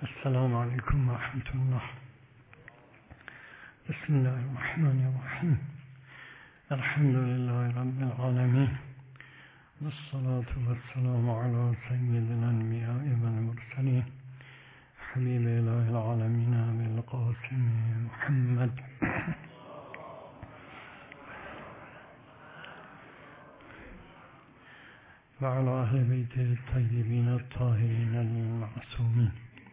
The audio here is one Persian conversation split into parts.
السلام عليكم ورحمة الله. بسم الله الرحمن الرحيم. الحمد لله رب العالمين، والصلاة والسلام على سيد الأنبياء والمرسلين حبيب إله العالمين أبي القاسم محمد وعلى أهل بيته الطيبين الطاهرين المعصومين.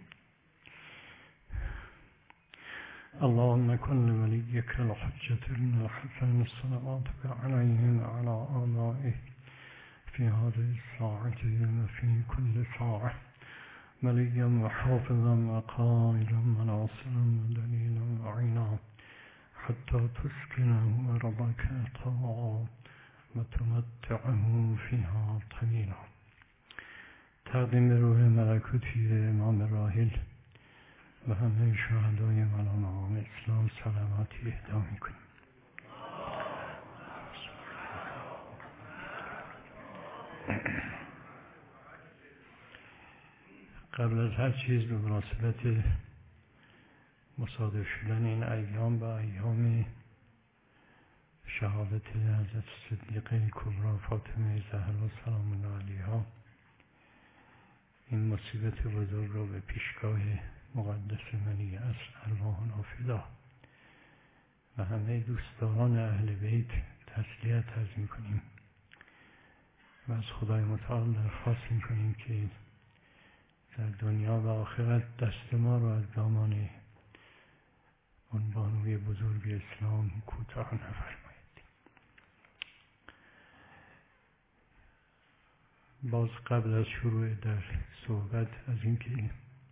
اللهم كن لوليك الحجة بن الحسن صلواتك عليه وعلى آبائه في هذه الساعة وفي كل ساعة وليا وحافظا وقائلا وناصرا ودليلا وعينا حتى تسكنه أرضك طوعا وتمتعه فيها طويلا. تقدیم روح ملکوتی امام راحل و همه شهدای علماء اسلام صلواتی اهدا میکنیم. قبل از هر چیز به مناسبت مصادف شدن این ایام با ایام شهادت حضرت صدیقه کبری فاطمه زهرا سلام الله علیها، این مصیبت بزرگ را به پیشگاه مقدس منی اصل ارواحنا فدا و همه دوستداران اهل بیت تسلیت عرض میکنیم و از خدای متعال درخواست میکنیم که در دنیا و آخرت دست ما را از دامان اون بانوی بزرگ اسلام کوتاه نفرمایید. باز قبل از شروع در صحبت از اینکه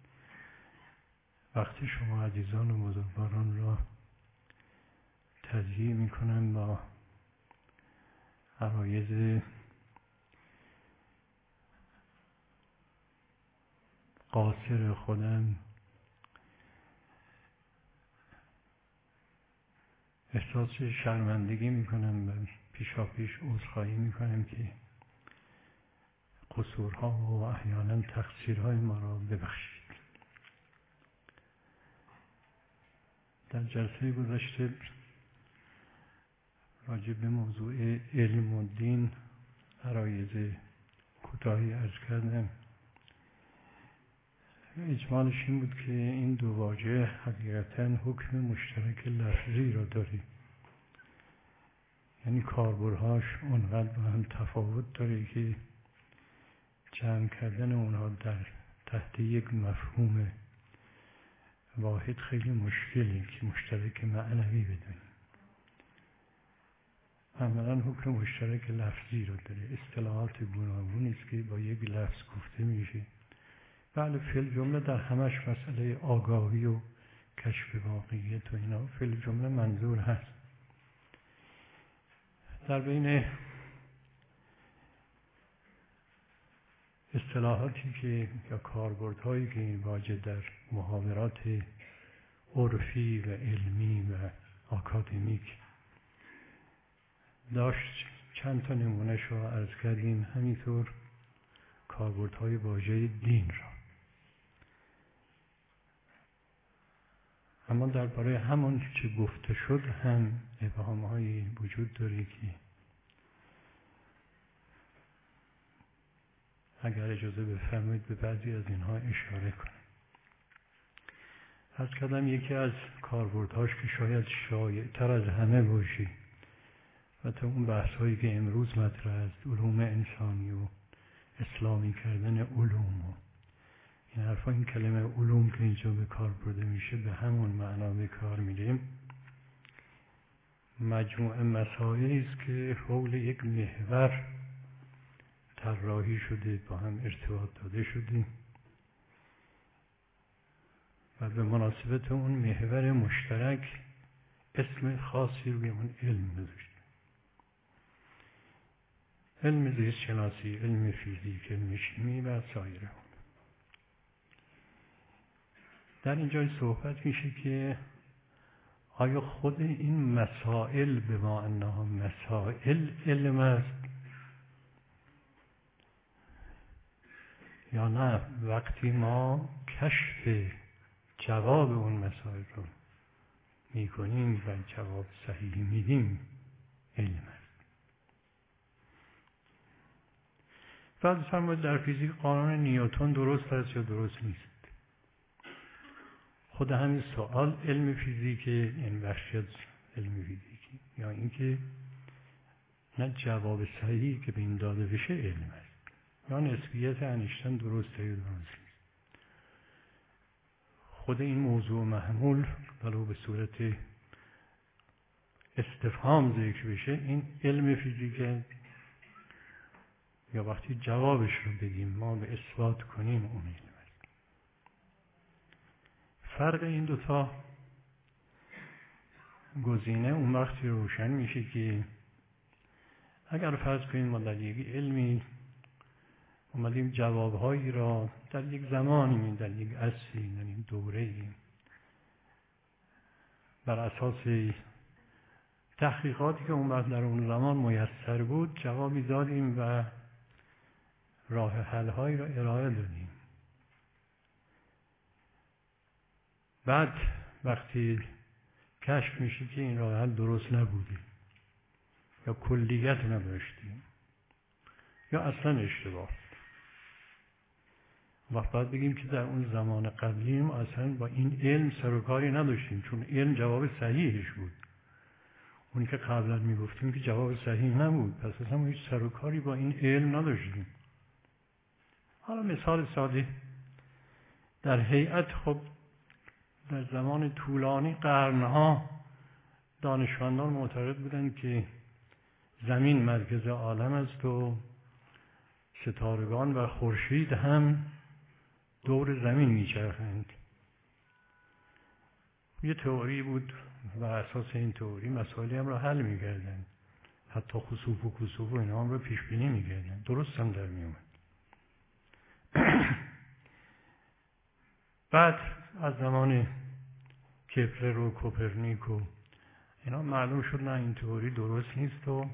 وقتی شما عزیزان و بزرگواران را تضییع میکنم با عرایض قاصر خودم، احساس شرمندگی میکنم و پیشاپیش عذرخواهی میکنم که قصورها و احیانا تقصیرهای ما را ببخشید. در جلسه گذشته راجع به موضوع علم و دین عرایض کوتاهی عرض کردم. اجمالش این بود که این دو واژه حقیقتاً حکم مشترک لفظی را داره، یعنی کاربردهاش اونقدر با هم تفاوت داره که جمع کردن اونها در تحت یک مفهوم واحد خیلی مشکلی که مشترک معنوی بدونیم. عملاً حکم مشترک لفظی رو داره، اصطلاحات گوناگونی است که با یک لفظ گفته میشه. بله فی الجمله در همش مسئله آگاهی و کشف واقعیت و اینا فی الجمله منظور هست. در بین اصطلاحاتی که یا کاربردهایی که واجه در محاورات عرفی و علمی و آکادمیک داشت، چند تا نمونه‌اش رو عرض کردیم. همینطور کاربردهای واژه دین را. اما درباره همون که گفته شد هم ابهام‌هایی وجود داره که اگر اجازه بفرمایید به بعضی از اینها اشاره کنم. عرض کردم یکی از کاربردهاش که شاید شایع‌تر از همه باشه و تا اون بحث‌هایی که امروز مطرح است، علوم انسانی و اسلامی کردن علوم و این حرفا، این کلمه علوم که اینجا به کار برده میشه به همون معنا به کار میریم. مجموعه مسائلی است که حول یک محور طراحی شده، با هم ارتباط داده شده و به مناسبت اون محور مشترک اسم خاصی روی اون علم گذاشته. علم زیست شناسی، علم فیزیک، علم شیمی و سایر. در اینجا صحبت میشه که آیا خود این مسائل به ما انها مسائل علم است یا نه؟ وقتی ما کشف جواب اون مسائل رو میکنیم و جواب صحیح میدیم علم است. بعد فرمود در فیزیک قانون نیوتن درست است یا درست نیست. خود همین سوال علم فیزیک، این بخشی از علم فیزیکی، یا اینکه نه جواب صحیحی که به این داده بشه علم است، یا نسبیت انیشتین درسته یا درست نیست. خود این موضوع محمول ولو به صورت استفهام ذکر بشه، این علم فیزیک، یا وقتی جوابش رو بدیم ما به اثبات کنیم اون علم است. فرق این دوتا گزینه اون وقتی روشن میشه که اگر فرض کنیم ما در یک علمی اومدیم جوابهایی را در یک زمانی، در یک عصری، در یک دوره‌ای بر اساس تحقیقاتی که اون وقت در اون زمان میسر بود جوابی دادیم و راه حل‌هایی را ارائه دادیم. بعد وقتی کشف میشه که این راه حل درست نبوده یا کلیت نداشتیم یا اصلا اشتباه، وقت باید بگیم که در اون زمان قبلی ما اصلا با این علم سر و کاری نداشتیم، چون علم جواب صحیحش بود. اونی که قبلا میگفتیم که جواب صحیح نبود، پس اصلا ما هیچ سر و کاری با این علم نداشتیم. حالا مثال ساده، در هیئت خب در زمان طولانی قرنها دانشمندان معتقد بودند که زمین مرکز عالم است و ستارگان و خورشید هم دور زمین میچرخند. یه تئوری بود و اساس این تئوری مسائلی هم را حل میکردند، حتی خسوف و کسوف و اینا هم را پیش بینی میکردند، درست هم در میومد. بعد از زمان کپلر و کوپرنیک و اینا معلوم شد نه این تئوری درست نیست و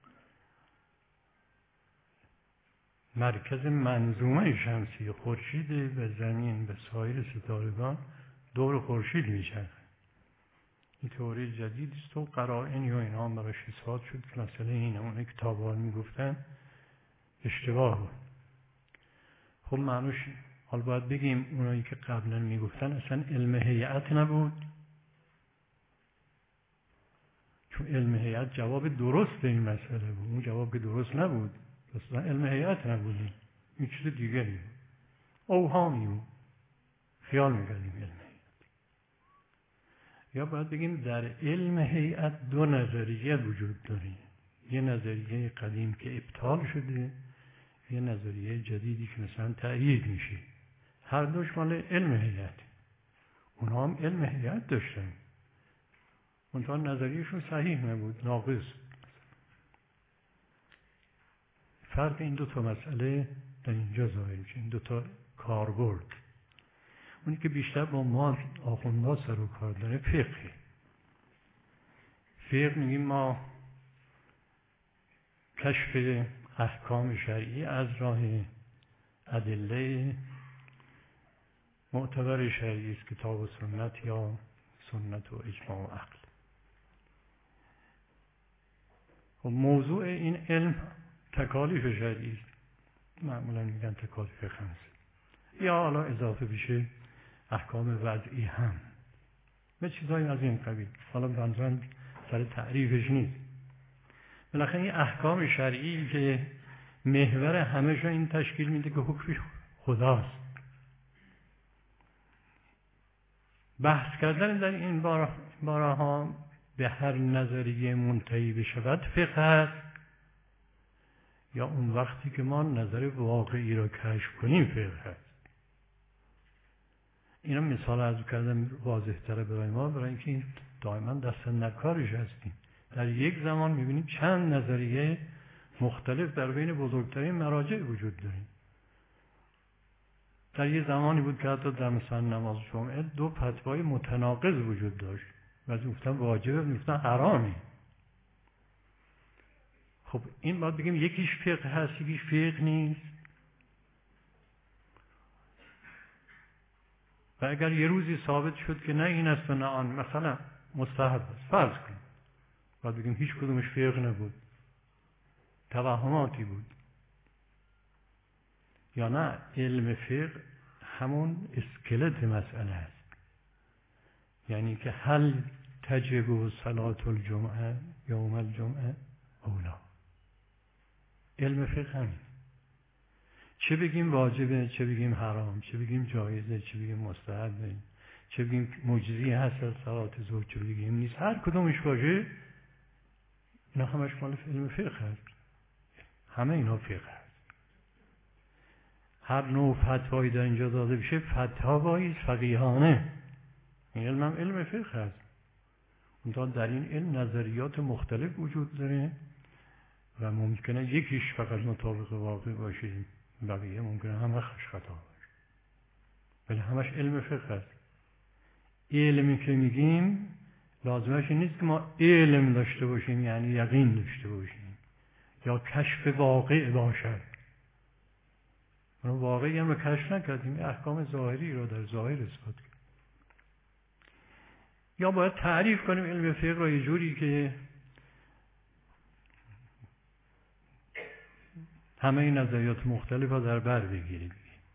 مرکز منظومه شمسی خورشید و زمین و سایر ستارگان دور خورشید میچرخه. این تئوری جدید است و قرائن یا اینا هم براش اثبات شد که مثلا اینه اون کتابان میگفتن اشتباه بود. خب معنوش حال باید بگیم اونایی که قبلا میگفتن اصلا علم هیئت نبود، چون علم هیئت جواب درست به این مسئله بود، اون جواب که درست نبود، اصلا علم هیئت نبودیم، این چیز دیگری بود، اوهامی بود، خیال میکردیم علم هیئت. یا باید بگیم در علم هیئت دو نظریه وجود داره، یه نظریه قدیم که ابطال شده، یه نظریه جدیدی که مثلا تأیید میشه. هر دوش مال علم هیئت، اونها هم علم هیئت داشتن، منتها نظریهشون صحیح نبود، ناقص. فرق این دو تا مسئله در اینجا ظاهر میشه، این دو تا کاربرد. اونی که بیشتر با ما آخوندها سر و کار داره فقه. فقه میگیم ما کشف احکام شرعی از راه ادله معتبر شرعی است، کتاب و سنت یا سنت و اجماع و عقل. و موضوع این علم تکالیف شرعی است، معمولا میگن تکالیف خمس، یا حالا اضافه بشه احکام وضعی هم و چیزایی از این قبیل. حالا منظورم سر تعریفش نیست. بالاخره این احکام شرعی که محور همه شو این تشکیل میده که حکم خداست. بحث کردن در این بارها به هر نظریه منتهی بشود فقه است، یا اون وقتی که ما نظر واقعی را کشف کنیم فقه است. اینا مثال عرض کردم واضح تره برای ما، برای اینکه این دائما دست نکارش هستیم. در یک زمان میبینیم چند نظریه مختلف در بین بزرگترین مراجع وجود داره. در یک زمانی بود که حتی در مثلا نماز جمعه دو فتوای متناقض وجود داشت، بعضی گفتن واجبه، گفتن حرامه. خب این باید بگیم یکیش فقه هست یکیش فقه نیست. و اگر یه روزی ثابت شد که نه این است و نه آن، مثلا مستحب است، فرض کنیم باید بگیم هیچ کدومش فقه نبود، توهماتی بود، یا نه علم فقه همون اسکلت مسئله است، یعنی که هل تجب صلاة الجمعه یوم الجمعه اولا. علم فقه همین، چه بگیم واجبه، چه بگیم حرام، چه بگیم جایزه، چه بگیم مستحبه، چه بگیم مجزی هست از صلات ظهر، چه بگیم نیست، هر کدومش باشه اینا همش مال علم فقه هست، همه اینا فقه هست. هر نوع فتوایی در اینجا داده بشه فتوایی فقیهانه، این علم هم علم فقه هست. اونتا در این علم نظریات مختلف وجود داره و ممکنه یکیش فقط مطابق واقع باشه، بقیه ممکنه همه خطا باشه، ولی همش علم فقه هست. علمی که میگیم لازمش نیست که ما علم داشته باشیم یعنی یقین داشته باشیم یا کشف واقع باشد. ما واقعی هم رو کشف نکردیم، احکام ظاهری رو در ظاهر اثبات کردیم. یا باید تعریف کنیم علم فقه رو یه جوری که همه این نظریات مختلف رو در بر بگیریم.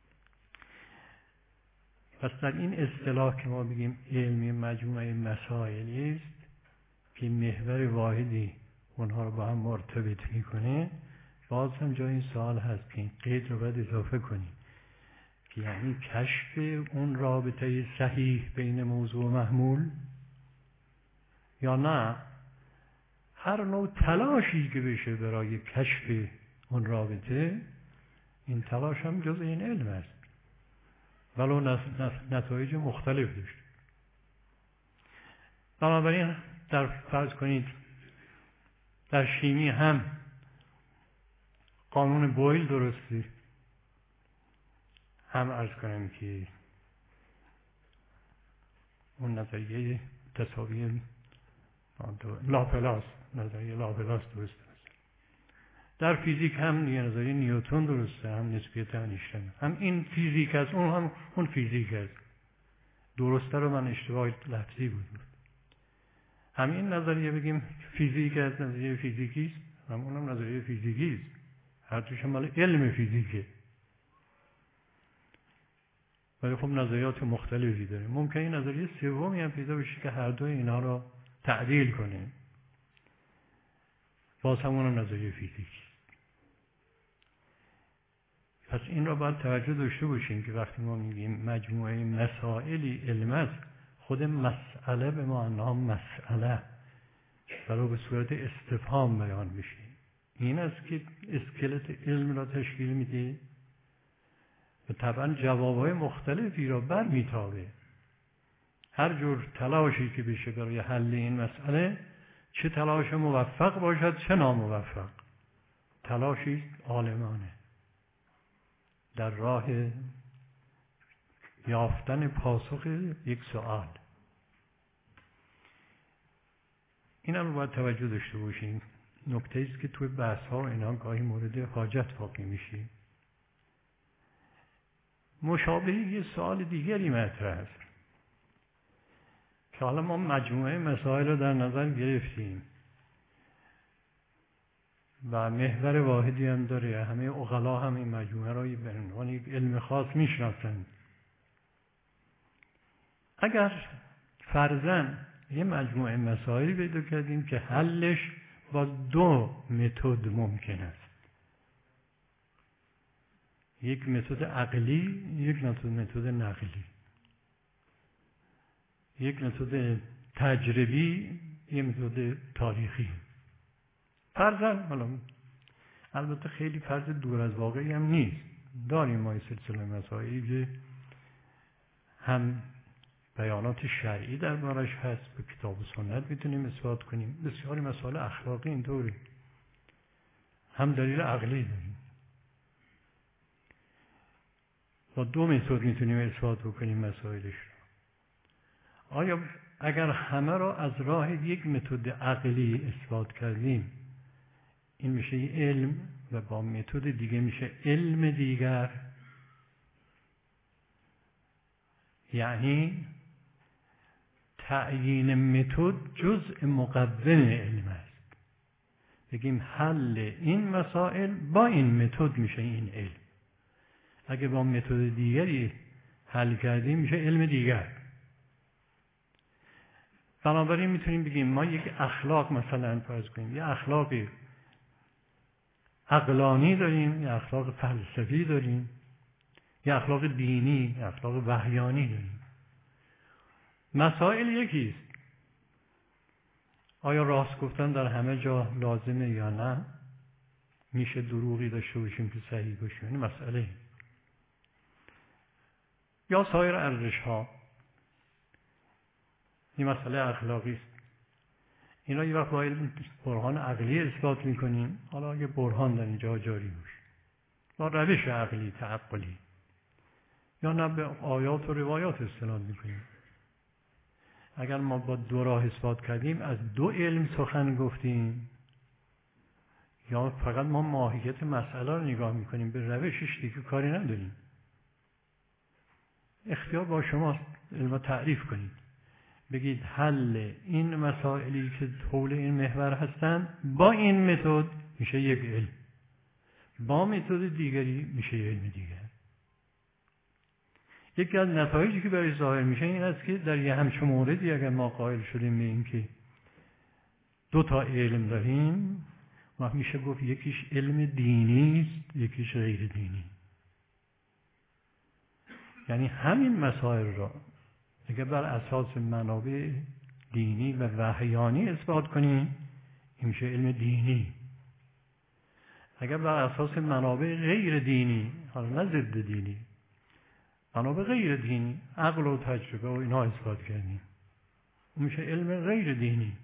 پس در این اصطلاح که ما بگیم علمی مجموعه مسائلی است که محور واحدی اونها رو با هم مرتبط میکنه، باز هم جای این سوال هست که این قید رو باید اضافه کنیم که یعنی کشف اون رابطه صحیح بین موضوع و محمول، یا نه هر نوع تلاشی که بشه برای کشف اون رابطه، این تلاش هم جز این علم است ولو نتایج مختلف داشت. بنابراین در فرض کنید در شیمی هم قانون بویل درسته، هم عرض کنم که اون نظریه تساوی لاپلاس، نظریه لاپلاس درسته. در فیزیک هم نظریه نیوتن درسته، هم نسبیت انیشتین، هم این فیزیک است، اون هم اون فیزیک است. درسته رو من اشتباه لفظی بود. همین نظریه بگیم فیزیک است، نظریه فیزیکی است، هم اونم نظریه فیزیکی است، هر دوش مال علم فیزیکه، ولی خب نظریات مختلفی داره. ممکنه نظریه سومی هم پیدا بشه که هر دو اینا رو تعدیل کنه، باز همون نظریه فیزیکی. پس این را باید توجه داشته باشیم که وقتی ما میگیم مجموعه مسائلی علم است، خود مسئله به معنی مسئله برای به صورت استفهام بیان بشه، این است که اسکلت علم را تشکیل میده و طبعا جوابهای مختلفی را بر میتابه. هر جور تلاشی که بشه برای حل این مسئله، چه تلاش موفق باشد چه ناموفق، تلاشی عالمانه در راه یافتن پاسخ یک سوال. این هم باید توجه داشته باشیم. نکته است که توی بحث ها اینا گاهی مورد حاجت واقع میشه. مشابه یه سوال دیگری مطرح است که حالا ما مجموعه مسائل رو در نظر گرفتیم و محور واحدی هم داره، همه عقلا هم این مجموعه را به عنوان یک علم خاص میشناسند. اگر فرضاً یه مجموعه مسائل پیدا کردیم که حلش با دو متد ممکن است، یک متد عقلی، یک متد نقلی، یک متد تجربی، یک متد تاریخی. فرضاً، حالا البته خیلی فرض دور از واقعی هم نیست، داریم ما سلسله مسائلی که هم بیانات شرعی دربارش هست، به کتاب و سنت میتونیم اثبات کنیم، بسیاری مسائل اخلاقی اینطوری، هم دلیل عقلی داریم. با دو متد میتونیم اثبات بکنیم مسائلش رو. آیا اگر همه را از راه یک متد عقلی اثبات کردیم، این میشه علم و با متد دیگه میشه علم دیگر، یعنی تعیین متد جزء مقوم علم است. بگیم حل این مسائل با این متد میشه این علم. اگه با متد دیگری حل کردیم میشه علم دیگر. بنابراین میتونیم بگیم ما یک اخلاق مثلا فرض کنیم، یه اخلاق عقلانی داریم، یه اخلاق فلسفی داریم، یه اخلاق دینی، یه اخلاق وحیانی داریم. مسائل یکیست. آیا راست گفتن در همه جا لازمه یا نه؟ میشه دروغی داشته باشیم که صحیح باشیم؟ این مسئله. یا سایر ارزش ها، این مسئله اخلاقی است. اینا یه وقت با برهان عقلی اثبات میکنیم. حالا اگه برهان در اینجا جاری باشه با روش عقلی تعقلی، یا نه به آیات و روایات استناد میکنیم. اگر ما با دو راه اثبات کردیم از دو علم سخن گفتیم، یا فقط ما ماهیت مسئله رو نگاه میکنیم به روشش دیگه کاری نداریم. اختیار با شماست، علم تعریف کنید. بگید حل این مسائلی که حول این محور هستند با این متد میشه یک علم، با متد دیگری میشه یک علم دیگر. یکی از نتایجی که برای ظاهر میشه این است که در یه همچون موردی اگر ما قائل شدیم به این که دو تا علم داریم، ما میشه گفت یکیش علم دینی است، یکیش غیر دینی. یعنی همین مسائل را اگر بر اساس منابع دینی و وحیانی اثبات کنیم، این میشه علم دینی. اگر بر اساس منابع غیر دینی، حالا نه ضد دینی، منابع غیر دینی، عقل و تجربه و اینا اثبات کردیم، اون میشه علم غیر دینی.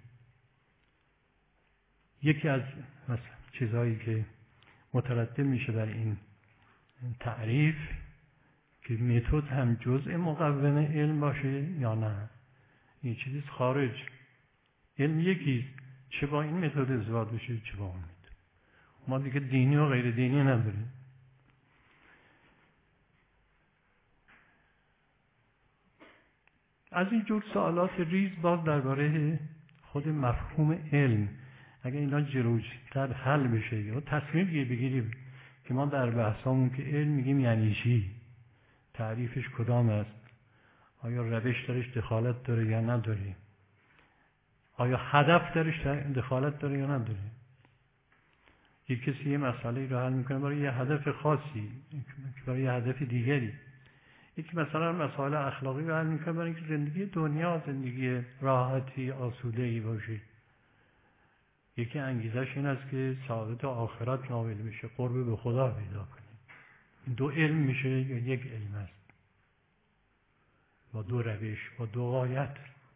یکی از چیزهایی که مترتب میشه بر این تعریف که متد هم جزء مقوم علم باشه یا نه، این چیزی خارج. علم یکیست، چه با این متد اثبات بشه چه با اون متد. ما دیگه دینی و غیر دینی نداریم. از این جور سوالات ریز باز درباره خود مفهوم علم، اگر اینا جلوتر حل بشه یا تصمیم بگیریم که ما در بحثامون که علم میگیم یعنی چی، تعریفش کدام است، آیا روش درش دخالت داره یا نداره، آیا هدف درش دخالت داره یا نداره. یک کسی یه مسئله رو حل میکنه برای یه هدف خاصی، برای یه هدف دیگری. یکی مثلا مسائل اخلاقی رو حل میکنه برای اینکه زندگی دنیا زندگی راحتی آسوده‌ای باشه. یکی انگیزش این است که سعادت آخرت نائل بشه، قرب به خدا پیدا کنه. این دو علم میشه یا یک علم است، با دو روش، با دو غایت.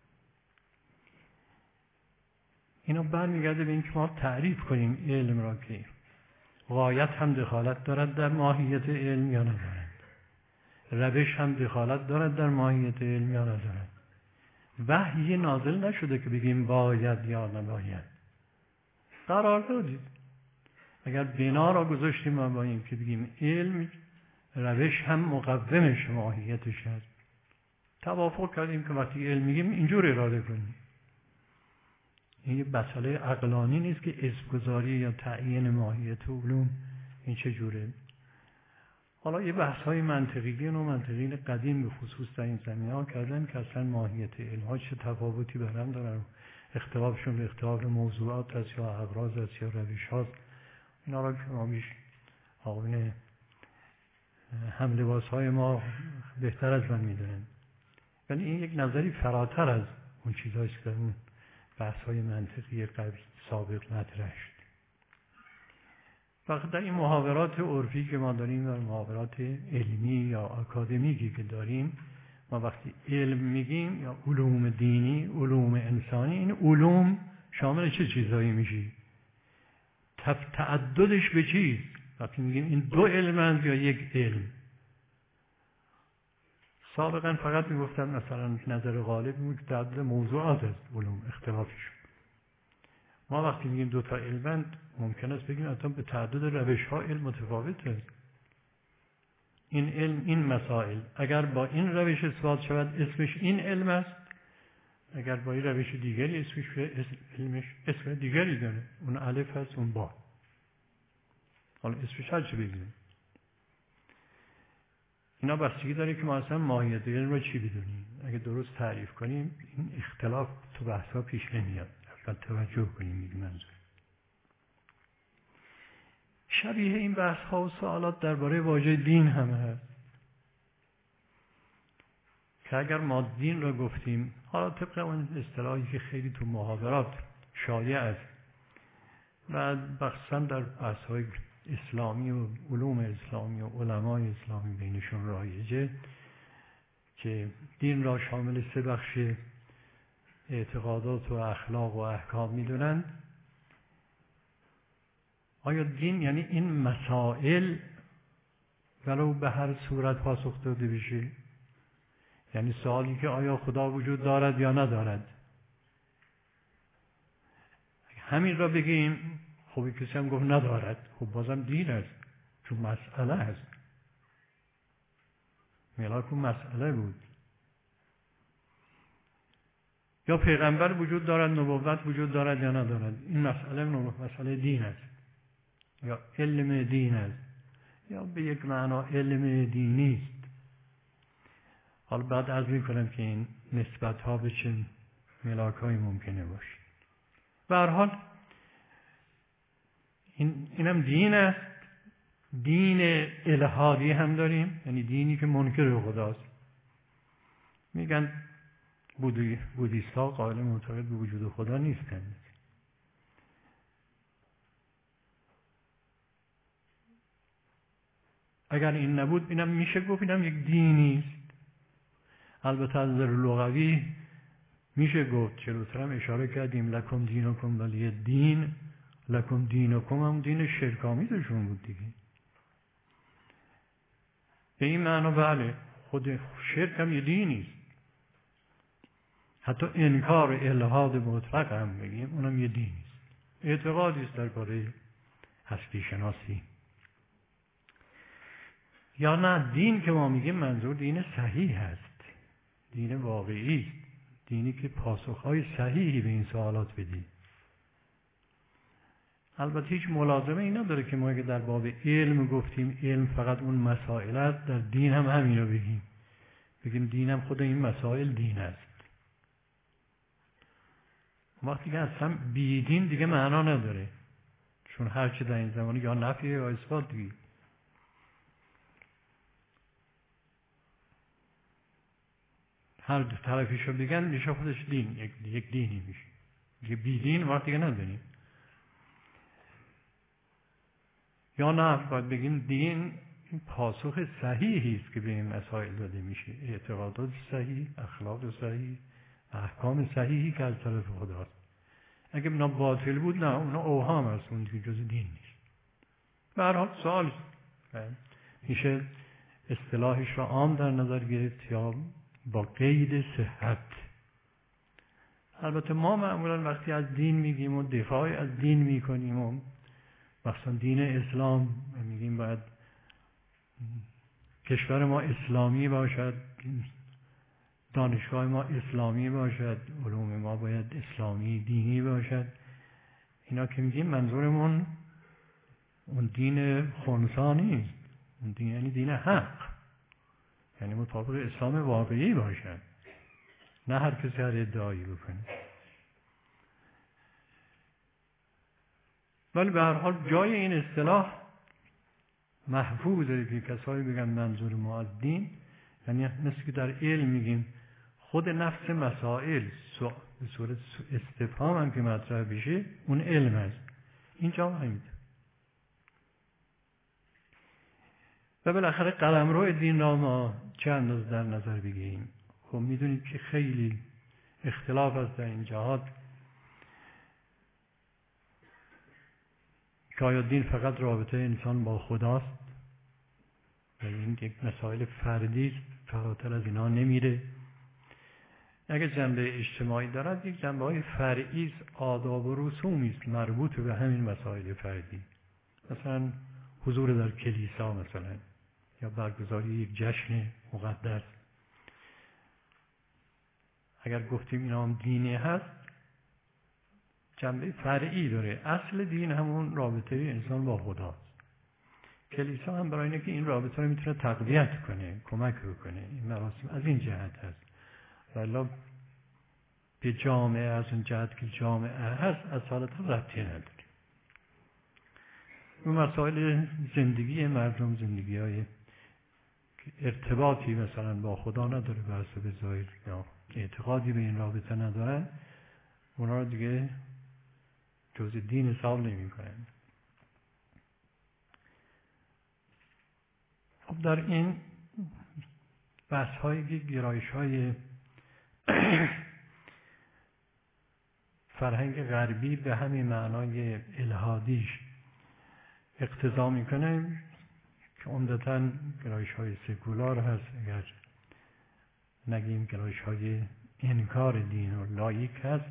اینا برمیگرده به اینکه ما تعریف کنیم علم را که غایت هم دخالت دارد در ماهیت علم یا ندارد، روش هم دخالت دارد در ماهیت علم یا ندارد. وحی نازل نشده که بگیم باید یا نباید، قرار دادید. اگر بنا را گذاشتیم ما با این که بگیم علم روش هم مقومش ماهیتش هست، توافق کردیم که وقتی علم میگیم اینجور اراده کنیم. این یه مسئله عقلانی نیست که اسمگذاری یا تعیین ماهیت علوم این چجوره. حالا یه بحث های منطقیین و منطقیین قدیم به خصوص در این زمینه ها کردن که اصلا ماهیت علم ها چه تفاوتی برهم دارن، اختلافشون به اختلاف موضوعات است یا اغراض است یا روش هاست. اینا را که ما بیش آقای هم لباس های ما بهتر از من میدونن. ولی این یک نظری فراتر از اون چیزهاییست که در اون بحث های منطقی قبل سابق مطرح شد. فقط در این محاورات عرفی که ما داریم و محاورات علمی یا اکادمیکی که داریم، ما وقتی علم میگیم یا علوم دینی، علوم انسانی، این علوم شامل چه چیزهایی میشه؟ تعددش به چیست؟ وقتی میگیم این دو علمند یا یک علم. سابقا فقط میگفتن مثلا نظر غالب بود که تعدد موضوعات است علوم اختلافشون. ما وقتی میگیم دو تا علمند ممکن است بگیم حتی به تعدد روش ها علم متفاوت است. این علم، این مسائل اگر با این روش اثبات شود اسمش این علم است، اگر با این روش دیگری اسمش علمش اسم دیگری داره، اون الف هست اون با، حالا اسمش هر چی بگیریم. اینا بستگی داره که ما اصلا ماهیت علم رو چی بدونیم. اگه درست تعریف کنیم این اختلاف تو بحثا پیش نمیاد. اول توجه کنیم میگم منظور. شبیه این بحث ها و سوالات درباره واژه دین هم هست که اگر ما دین رو گفتیم، حالا طبق اون اصطلاحی که خیلی تو محاورات شایع است و بخصوصا در بحث های اسلامی و علوم اسلامی و علمای اسلامی بینشون رایجه، که دین را شامل 3 بخش اعتقادات و اخلاق و احکام میدونند. آیا دین یعنی این مسائل ولو به هر صورت پاسخ داده بشه؟ یعنی سوالی که آیا خدا وجود دارد یا ندارد، همین را بگیم خب کسی هم گفت ندارد، خب بازم دین است چون مسئله است. ملاک مسئله بود. یا پیغمبر وجود دارد، نبوت وجود دارد یا ندارد، این مسئله دین است یا علم دین است یا به یک معنا علم دینی است. حالا بعد عرض می‌کنم که این نسبت ها به چه ملاک هایی ممکنه باشه. به هر حال اینم دین است. دین الهادی هم داریم، یعنی دینی که منکر خداست. میگن بودیست‌ها قائل معتقد به وجود خدا نیستند. اگر این نبود اینم میشه گفت اینم یک دینی است. البته از نظر لغوی میشه گفت، جلوتر هم اشاره کردیم لکم دینکم ولی دین، لکم دینکم هم دین شرک‌آمیزشون بود دیگه. به این معنا بله، خود شرک هم یه دینی است. حتی انکار الحاد مطلق هم بگیم اونم یه دینی است. اعتقادی است درباره هستی شناسی. یا نه، دین که ما میگیم منظور دین صحیح هست، دین واقعی است، دینی که پاسخهای صحیحی به این سوالات بدید. البته هیچ ملازمه این نداره که ما اگه در باب علم گفتیم علم فقط اون مسائل است، در دین هم همین رو بگیم دین هم خود این مسائل دین است. وقتی که اصلا بی دین دیگه معنا نداره، چون هر چی در این زمانه یا نفیه یا اثبات دیگه. هر طرفیشو بگن میشه خودش دین، یک دینی میشه. دیگه بی دین وقتی که نداریم. یا نه باید بگیم دین این پاسخ صحیحی است که به این مسائل داده میشه، اعتقادات صحیح، اخلاق صحیح، احکام صحیحی که از طرف خداست. اگه اونا باطل بود نه، اونا اوهام است، اون دیگه جز دین نیست. به هر حال سوال میشه اصطلاحش را عام در نظر گرفت یا با قید صحت. البته ما معمولا وقتی از دین میگیم و دفاع از دین میکنیم و مثلا دین اسلام میگیم باید کشور ما اسلامی باشد، دانشگاه ما اسلامی باشد، علوم ما باید اسلامی دینی باشد، اینا که میگیم منظورمون اون دین خنثی نیست، اون دین یعنی دین حق، یعنی مطابق اسلام واقعی باشد، نه هر کسی هر ادعایی بکنه. ولی به هر حال جای این اصطلاح محفوظه که کسایی بگن منظور ما از دین یعنی مثل که در علم میگیم خود نفس مسائل به صورت استفهام هم که مطرح بشه اون علم است. اینجا هم همینطور. و بالاخره قلمرو دین را ما چه اندازه در نظر بگیریم؟ خب میدونید که خیلی اختلاف است در این جهات که آیا دین فقط رابطه انسان با خداست و این یک مسائل فردی است، فراتر از اینا نمیره. اگر جنبه اجتماعی دارد یک جنبه های فرعی است، آداب و رسومی است مربوط به همین مسائل فردی، مثلا حضور در کلیسا مثلا یا برگزاری یک جشن مقدس. اگر گفتیم اینا هم دینی هست، جنبه فرعی داره. اصل دین همون رابطه انسان با خداست. کلیسا هم برای اینه که این رابطه رو میتونه تقویت کنه، کمک بکنه. این مراسم از این جهت هست. ولی به جامعه از اون جهت که جامعه هست اصالتا ربطی نداره. اون مسائل زندگی مردم، زندگی های ارتباطی مثلا با خدا نداره بر حسب ظاهر یا اعتقادی به این رابطه ندارن، اونا رو دیگه جزء دین حساب نمی کنن. خب در این بحث هایی که گرایش های فرهنگ غربی به همین معنای الحادیش اقتضا میکنه که عمدتاً گرایش های سکولار هست، اگر نگیم گرایش های انکار دین و لایک هست،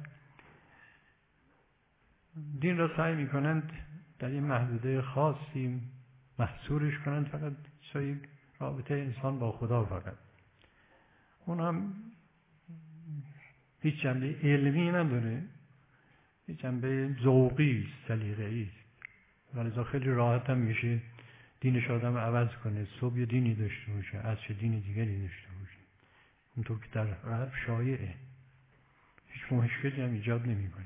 دین را سعی میکنند در این محدوده خاصی محصورش کنند، فقط سعی رابطه انسان با خدا فقط. اون هم هیچ جنبه علمی نداره، هیچ جنبه ذوقی است، سلیقه‌ای است. ولذا خیلی راحت هم میشه دینش آدم عوض کنه، صبح یه دینی داشته باشه، عصر دین دیگری داشته باشه. اونطور که در غرب شایعه، هیچ مشکلی هم ایجاد نمی‌کنه.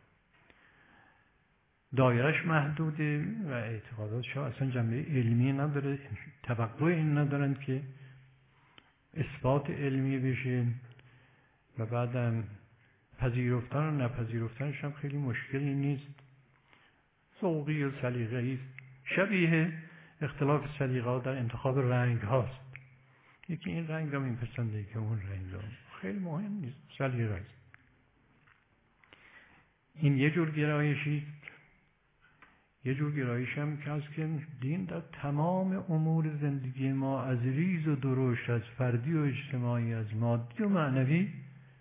دایرش محدوده و اعتقاداتش اصلا جنبه علمی نداره، توقع این ندارند که اثبات علمی بشه و بعدم پذیرفتن و نپذیرفتنش هم خیلی مشکلی نیست، ذوقی و سلیقه‌ای است. شبیه اختلاف سلیقه ها در انتخاب رنگ هاست. یکی این رنگ رو میپسنده که اون رنگ رو، خیلی مهم نیست، سلیقه است. این یه جور گرایشی است. یه جور گرایش هم که هست که دین در تمام امور زندگی ما، از ریز و درشت، از فردی و اجتماعی، از مادی و معنوی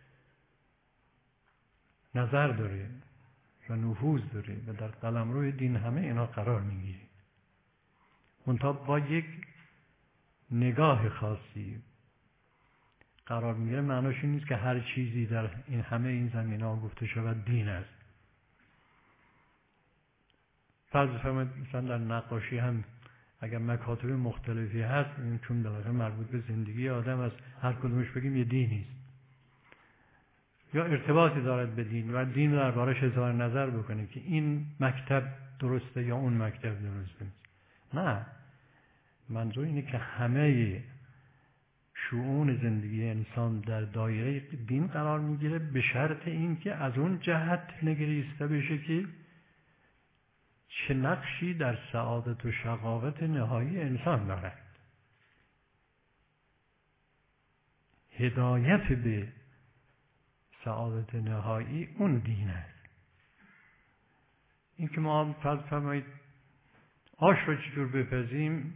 نظر داره و نفوذ داره و در قلمرو دین همه اینا قرار میگیره. منتها با یک نگاه خاصی قرار میگیره. معناش این نیست که هر چیزی در این همه این زمینه‌ها گفته شود دین است. فرض بفرمایید مثلا در نقاشی هم اگر مکاتب مختلفی هست، این چون بالاخره مربوط به زندگی آدم است، هر کدومش بگیم یه دینی است یا ارتباطی دارد به دین و دین دربارش اظهار نظر بکنه که این مکتب درسته یا اون مکتب درسته. نه، منظور اینه که همه شؤون زندگی انسان در دایره دین قرار میگیره، به شرط این که از اون جهت نگریسته بشه که چه نقشی در سعادت و شقاوت نهایی انسان دارد. هدایت به سعادت نهایی اون دین است. این که ما فرض فرمایید آش رو چجور بپزیم،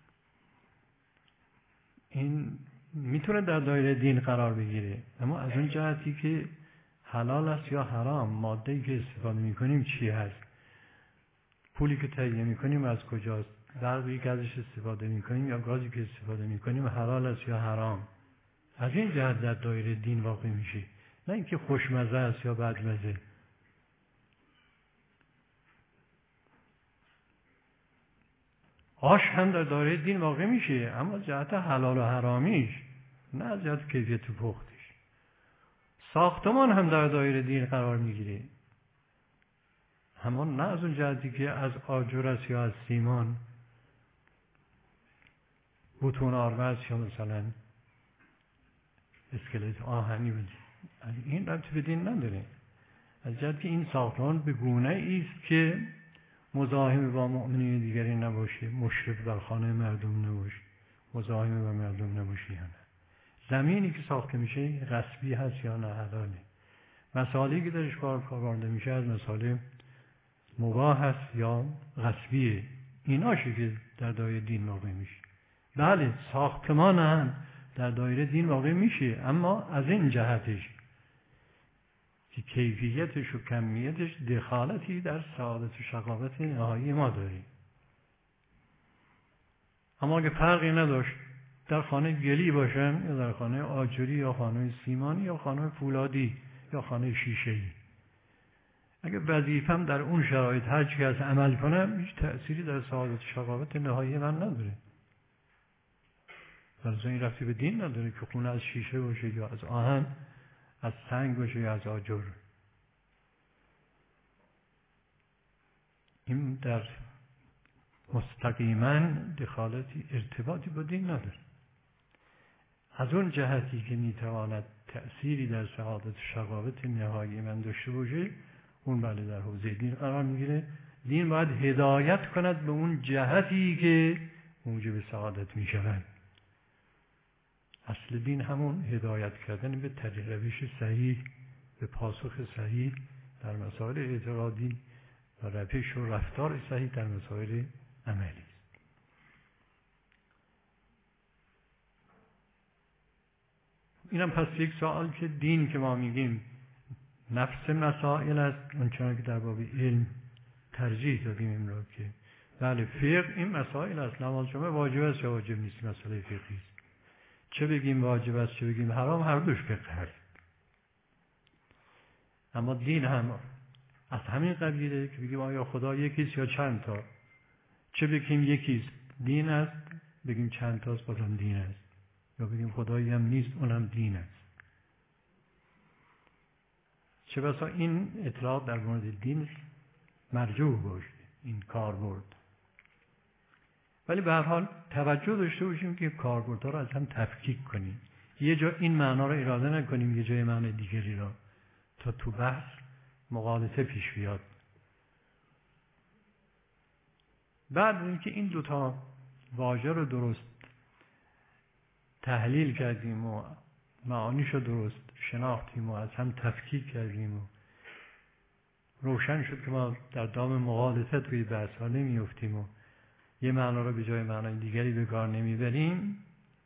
این میتونه در دایره دین قرار بگیره، اما از اون جهتی که حلال است یا حرام، ماده‌ای که استفاده میکنیم چی هست، پولی که تهیه میکنیم از کجاست، برقی که ازش استفاده میکنیم یا گازی که استفاده میکنیم حلال است یا حرام، از این جهت در دایره دین واقع میشه، نه اینکه خوشمزه است یا بدمزه. آش هم در دایره دین واقع میشه، اما جهت حلال و حرامیش، نه از جهت کیفیت پختش. ساختمان هم در دایره دین قرار میگیره، اما نه از اون جهتی که از آجر است یا از سیمان، بتون آرمه است یا مثلا اسکلت آهنی بده. این ربطی به دین نداره. از جهتی که این ساختمان به گونه است که مزاحم با مؤمنین دیگری نباشه، مشرف بر خانه مردم نباشه، مزاحم با مردم نباشه یا نه. زمینی که ساخته میشه غصبی هست یا نه حلاله. مسائلی که درش کاربرده میشه از مسائل مباح هست یا غصبیه. ایناشه که در دایره دین واقع میشه. بله، ساختمان هم در دایره دین واقع میشه، اما از این جهتش که کیفیتش و کمیتش دخالتی در سعادت و شقاوت نهایی ما داره. اما اگه فرقی نداشت در خانه گلی باشم یا در خانه آجری یا خانه سیمانی یا خانه فولادی یا خانه شیشه‌ای، اگه وظیفم در اون شرایط هر چی از عمل کنم هیچ تأثیری در سعادت شقاوت نهایی من نداره. در این رفتی به دین نداره که خونه از شیشه باشه یا از آهن، از سنگ باشه یا از آجر. این در مستقیما دخالتی ارتباطی با دین نداره. از اون جهتی که میتواند تأثیری در سعادت شقاوت نهایی من داشته باشه، اون بله در حوزه دین قرار میگیره. دین باید هدایت کند به اون جهتی که موجب سعادت میشود. اصل دین همون هدایت کردن به طریق روش صحیح، به پاسخ صحیح در مسائل اعتقادی و روش و رفتار صحیح در مسائل عملی است. اینم پس یک سوال که دین که ما میگیم نفس مسائل است، اونچنان که در باب علم ترجیح دادیم این را که بله فقه این مسائل است، نماز جمعه واجب است یا واجب نیست، مسئله فقهی است. چه بگیم واجب است چه بگیم حرام، هر دوش فقه هست. اما دین هم از همین قبیله که بگیم آیا خدا یکیست یا چند تا، چه بگیم یکیست دین است، بگیم چند تاست بازم دین است، یا بگیم خدایی هم نیست اونم دین است. چه بسا این اطلاعات در مورد دین مرجوح باشه این کاربرد، ولی به هر حال توجه داشته باشیم که کاربردها رو از هم تفکیک کنیم. یه جا این معنا رو اراده نکنیم یه جای معنی دیگری را، تا تو بحث مغالطه پیش بیاد. بعد اینکه این دوتا واژه رو درست تحلیل کردیم و معانیش رو درست شناختیم و از هم تفکیک کردیم و روشن شد که ما در دام مغالطه توی بحث ها نمیافتیم و یه معنا رو به جای معنای دیگری به کار نمیبریم،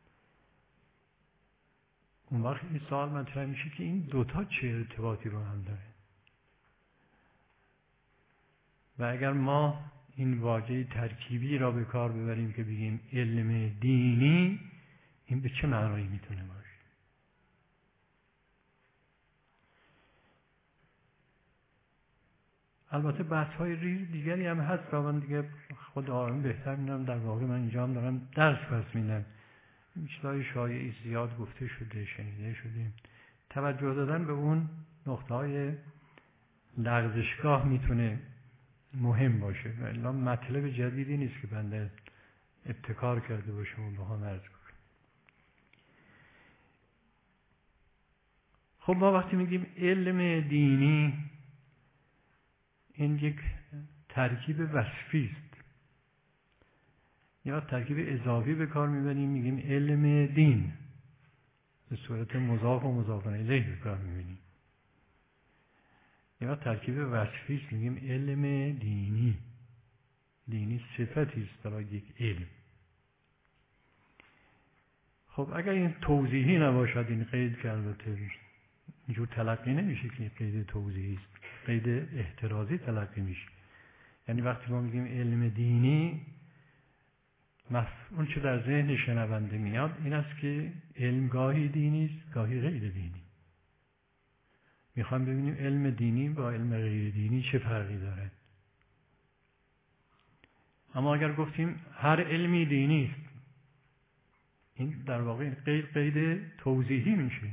اون وقت این سوال مطرح میشه که این دوتا چه ارتباطی با هم داره. و اگر ما این واژه ترکیبی را به کار ببریم که بگیم علم دینی، این به چه معنایی میتونه باشه؟ البته بحث های ریز دیگری هم هست و من دیگه خود آرام بهتر میدونم. در واقع من اینجا هم دارم درس پس میدم. این چیزهای شایعی زیاد گفته شده، شنیده شده. توجه دادن به اون نقطه های لغزشگاه میتونه مهم باشه و الا مطلب جدیدی نیست که بنده ابتکار کرده باشم و بها عرض کنم. خب ما وقتی میگیم علم دینی، این یک ترکیب وصفی است. یا ترکیب اضافی به کار میبریم میگیم علم دین، به صورت مضاف و مضاف الیه به کار میبریم. یا ترکیب وصفی است، میگیم علم دینی. دینی صفتی است برای یک علم. خب اگر این توضیحی نباشد این قید که البته اینجور تلقی نمیشه که قید توضیحی است، قید احترازی تلقی میشه. یعنی وقتی ما میگیم علم دینی، اون چه در ذهن شنونده میاد این است که علم گاهی دینی است گاهی غیر دینی. میخوام ببینیم علم دینی با علم غیر دینی چه فرقی داره. اما اگر گفتیم هر علمی دینی است، این در واقع قید توضیحی میشه.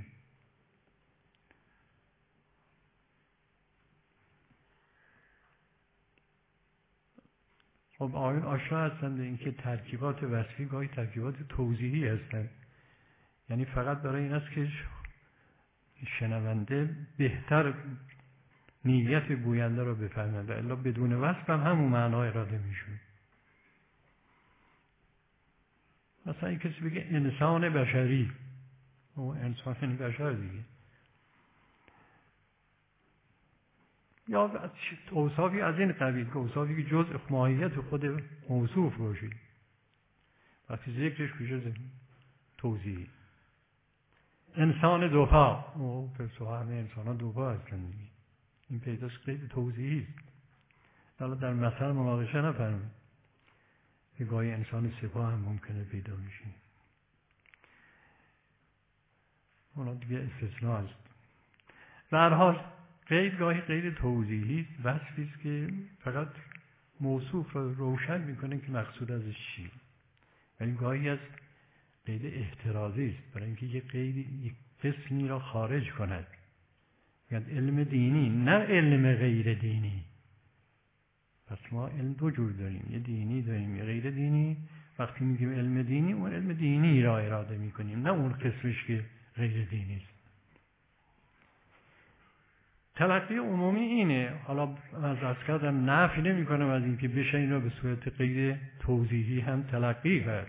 خب آقایون آشنا هستند به اینکه ترکیبات وصفی گاهی ترکیبات توضیحی هستند. یعنی فقط برای این است که شنونده بهتر نیت گوینده را بفهمه و الا بدون وصف هم همون معنا اراده میشه. مثلا این کسی بگه انسان بشری، او انسان بشر دیگه، یا اوصافی از این قبیل که اوصافی که جزء ماهیت خود موصوف باشه، وقتی ذکرش بشه توضیحی. انسان دوپا، او پرسوها همه انسان ها دوپا هستند دیگه، این پیداست قید توضیحی است. حالا در مثل مناقشه نفرمید. که گاهی انسان سپاه هم ممکنه پیدا میشه. اونا دیگه استثناء است. به هر حال قید گاهی قید توضیحی است، وصفی است که فقط موصوف رو روشن میکنه که مقصود ازش چیه. یعنی گاهی از قید احترازی است، برای اینکه یک قید یک قسمی را خارج کند. یعنی علم دینی، نه علم غیر دینی. پس ما علم دو جور داریم، یه دینی داریم یه غیر دینی. وقتی میگیم علم دینی، اون علم دینی را اراده میکنیم، نه اون قسمش که غیر دینی است. تلقی عمومی اینه. حالا از کردم نفی نمی کنم از اینکه بشه این را به صورت قید توضیحی هم تلقی کرد،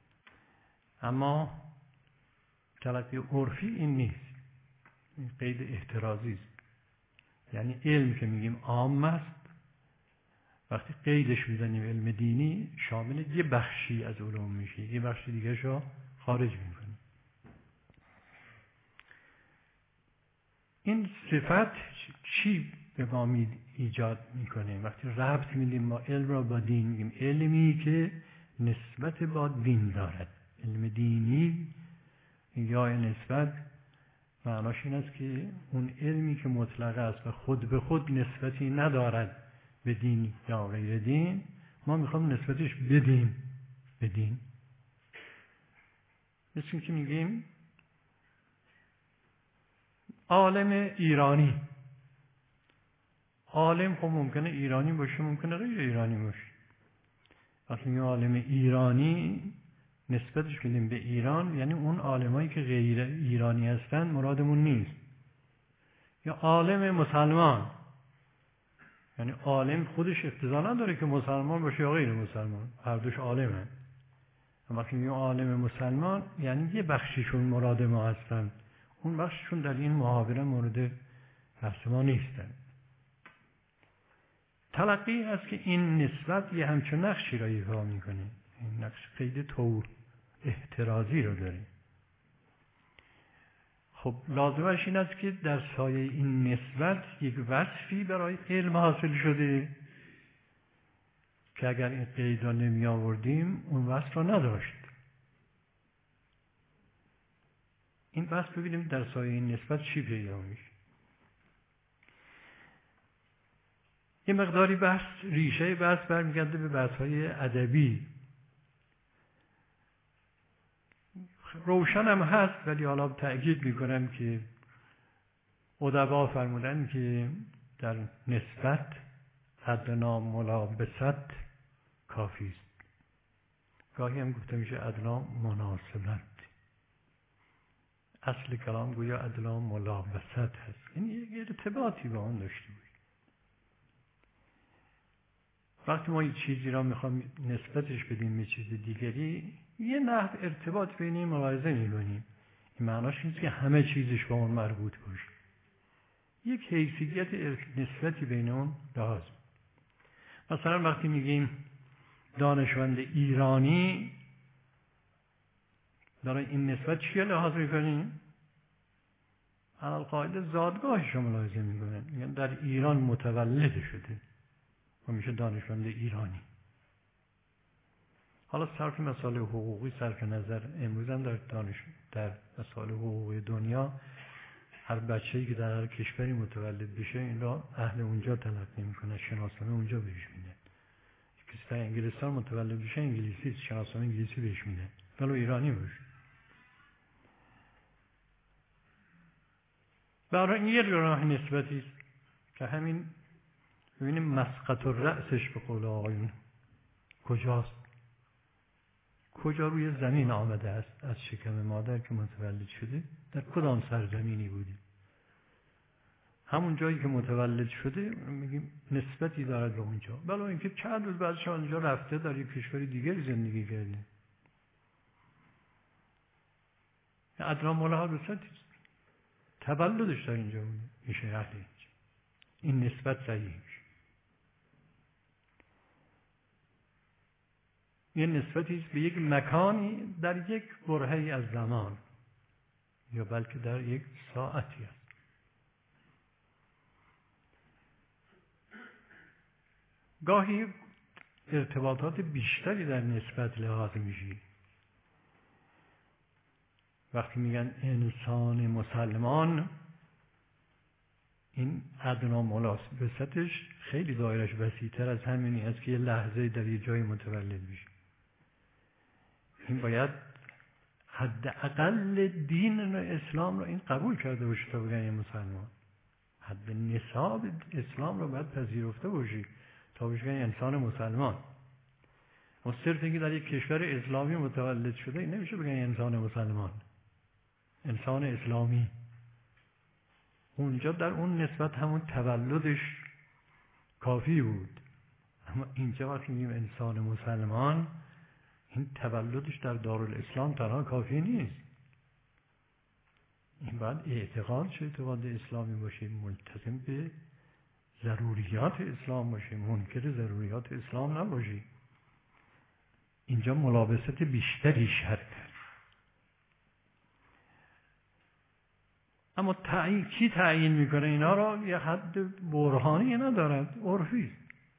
اما تلقی عرفی این نیست، این قید احترازی است. یعنی علم که میگیم عام است، وقتی قیدش میزنیم علم دینی، شامل یه بخشی از علوم میشه، یه بخش دیگه شو خارج میکنه. این صفت چی به ما ایجاد میکنه؟ وقتی ربط میدیم ما علم را با دین، میگیم علمی که نسبت با دین دارد. علم دینی یا نسبت معناش این است که اون علمی که مطلق است و خود به خود نسبتی ندارد به دین یا غیر دین، ما میخوام نسبتش بدیم به دین. مثل که میگیم عالم ایرانی. عالم خب ممکنه ایرانی باشه، ممکنه غیر ایرانی باشه. وقتی میگیم عالم ایرانی نسبتش بدیم به ایران، یعنی اون عالمایی که غیر ایرانی هستن مرادمون نیست. یا عالم مسلمان، یعنی عالم خودش اقتضا نداره که مسلمان باشه یا غیر مسلمان، هر دوش عالمه. اما وقتی میگیم عالم مسلمان، یعنی یه بخشیشون مراد ما هستن، اون بخششون در این محاوره مورد بحث ما نیستن. تلقی است که این نسبت یه همچون نقشی را ایفا میکنه. این نقش قید تو احترازی رو داره. خب لازمش این است که در سایه این نسبت یک وصفی برای علم حاصل شده که اگر این قید را نمی آوردیم اون وصف را نداشت. این وصف ببینیم در سایه این نسبت چی پیدا میشه. یه مقداری ریشه بحث برمیگرده به بحث‌های ادبی. روشن هم هست، ولی حالا تأکید میکنم که ادبا فرمودن که در نسبت ادنا ملابست کافی است. گاهی هم گفته میشه ادنا مناسبت. اصل کلام گویا ادنا ملابست هست، یعنی یه ارتباطی با اون داشته باشه. وقتی ما یه چیزی را میخوام نسبتش بدیم به چیز دیگری، یه نحو ارتباط بین این ملاحظه میکنیم. این معناش نیست که همه چیزش با اون مربوط باشه. یک حیثیت نسبتی بین اون لحاظ. مثلا وقتی میگیم دانشمند ایرانی، برای این نسبت چیه لحاظ میکنیم؟ علالقاعده زادگاهش رو ملاحظه میکنن، میگن در ایران متولد شده و میشه دانشمند ایرانی. حالا صرف مسائل حقوقی صرف نظر، امروز هم در مسائل حقوقی دنیا هر بچه‌ای که در هر کشوری متولد بشه این را اهل اونجا تلقی میکنه، شناسنامه اونجا بهش میده. کسی در انگلستان متولد بشه انگلیسی، شناسنامه انگلیسی بهش میده، ولو ایرانی باشه. برای این یه راه نسبتی است که همین ببینیم مسقط الرأسش به قول آقایون کجاست؟ کجا روی زمین آمده است؟ از شکم مادر که متولد شده در کدام سرزمینی بوده؟ همون جایی که متولد شده میگیم نسبتی دارد به اونجا، بلا اینکه چند روز بعدش اونجا رفته در یک کشور دیگری زندگی کرده. ادنا ملابست است، تولدش در اینجا بوده، میشه اهل اینجا. این نسبت صحیح میشه. یه نسبتی است به یک مکانی در یک برهه‌ای از زمان، یا بلکه در یک ساعتی است. گاهی ارتباطات بیشتری در نسبت لحاظ میشه. وقتی میگن انسان مسلمان، این ادنا ملابستش خیلی دایرش وسیع‌تر از همینی است که یه لحظه در یه جای متولد بشه. این باید حداقل دین اسلام رو این قبول کرده باشه تا بگن یه مسلمان. حد نصاب اسلام رو باید پذیرفته باشی تا بگن انسان مسلمان. صرف اینکه در یک کشور اسلامی متولد شده این نمیشه بگن انسان مسلمان، انسان اسلامی. اونجا در اون نسبت همون تولدش کافی بود، اما اینجا وقتی میگیم انسان مسلمان، این تولدش در دارالاسلام تنها کافی نیست. این باید اعتقاد اسلامی باشه، ملتزم به ضروریات اسلام باشه، منکر ضروریات اسلام نباشه. اینجا ملابست بیشتری شرط. اما کی تعیین میکنه اینا را؟ یه حد برهانی ندارد، عرفی.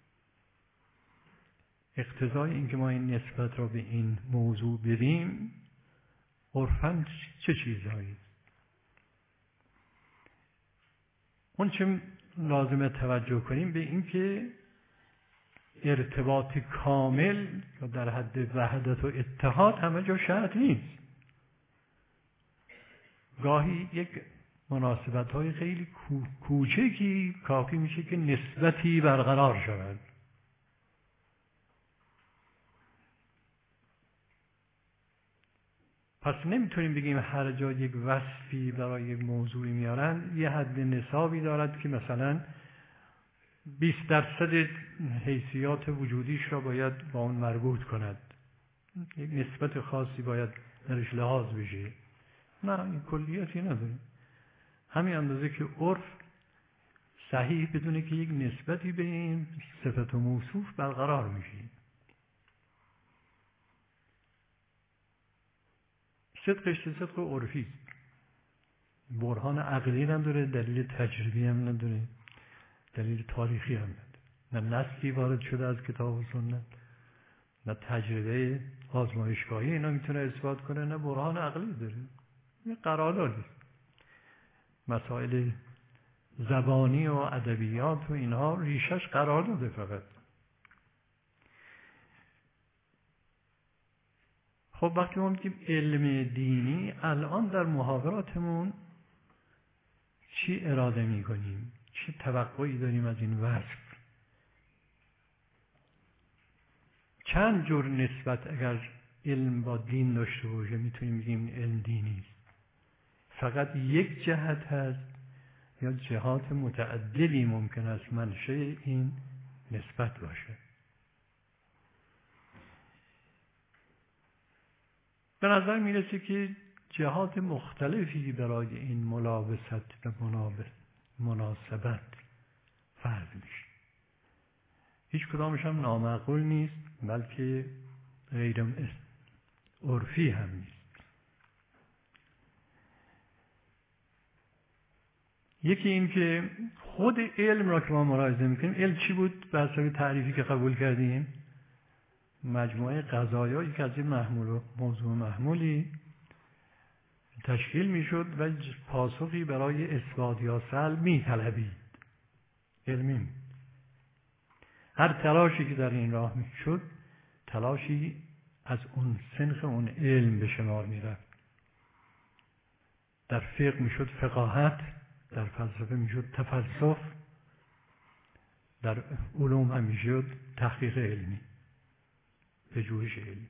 اقتضای اینکه ما این نسبت را به این موضوع بدیم عرفاً چه چیزهایی؟ اون چه لازمه توجه کنیم به این که ارتباط کامل در حد وحدت و اتحاد همه جا شرط نیست. گاهی یک مناسبت‌های خیلی کوچکی کافی میشه که نسبتی برقرار شود. پس نمیتونیم بگیم هر جا یک وصفی برای یک موضوعی میارن یه حد نصابی دارد که مثلا 20% حیثیات وجودیش را باید با اون مربوط کند، یک نسبت خاصی باید درش لحاظ بشه. نه، این کلیتی نداره. همین اندازه که عرف صحیح بدونه که یک نسبتی به این صفت و موصوف برقرار میشه. صدقش صدق عرفی است، برهان عقلی نداره، دلیل تجربی هم نداره، دلیل تاریخی هم نداره. نه نصی وارد شده از کتاب و سنت، نه تجربه آزمایشگاهی اینا میتونه اثبات کنه، نه برهان عقلی داره. این قراردادی. مسائل زبانی و ادبیات و اینها ریشش قرارداده فقط. خب وقتی ما میگیم علم دینی، الان در محاوراتمون چی اراده میکنیم؟ چه توقعی داریم از این وصف؟ چند جور نسبت اگر علم با دین داشته باشه میتونیم بگیم علم دینی است؟ فقط یک جهت هست یا جهات متعددی ممکن است منشأ این نسبت باشه؟ به نظر میرسه که جهات مختلفی برای این ملابست و مناسبت فرض میشه. هیچ کدامش هم نامعقول نیست، بلکه غیر عرفی هم نیست. یکی این که خود علم را که ما ملاحظه میکنیم، علم چی بود؟ به حسب تعریفی که قبول کردیم، مجموعه قضایایی که از این محمول و موضوع محمولی تشکیل میشد و پاسخی برای اثبات یا سلب میطلبید. علمی هر تلاشی که در این راه میشد تلاشی از اون سنخ اون علم به شمار میرفت. در فقه میشد فقاهت، در فلسفه میشد تفلسف، در علوم هم میشد تحقیق علمی، پژوهش علمی.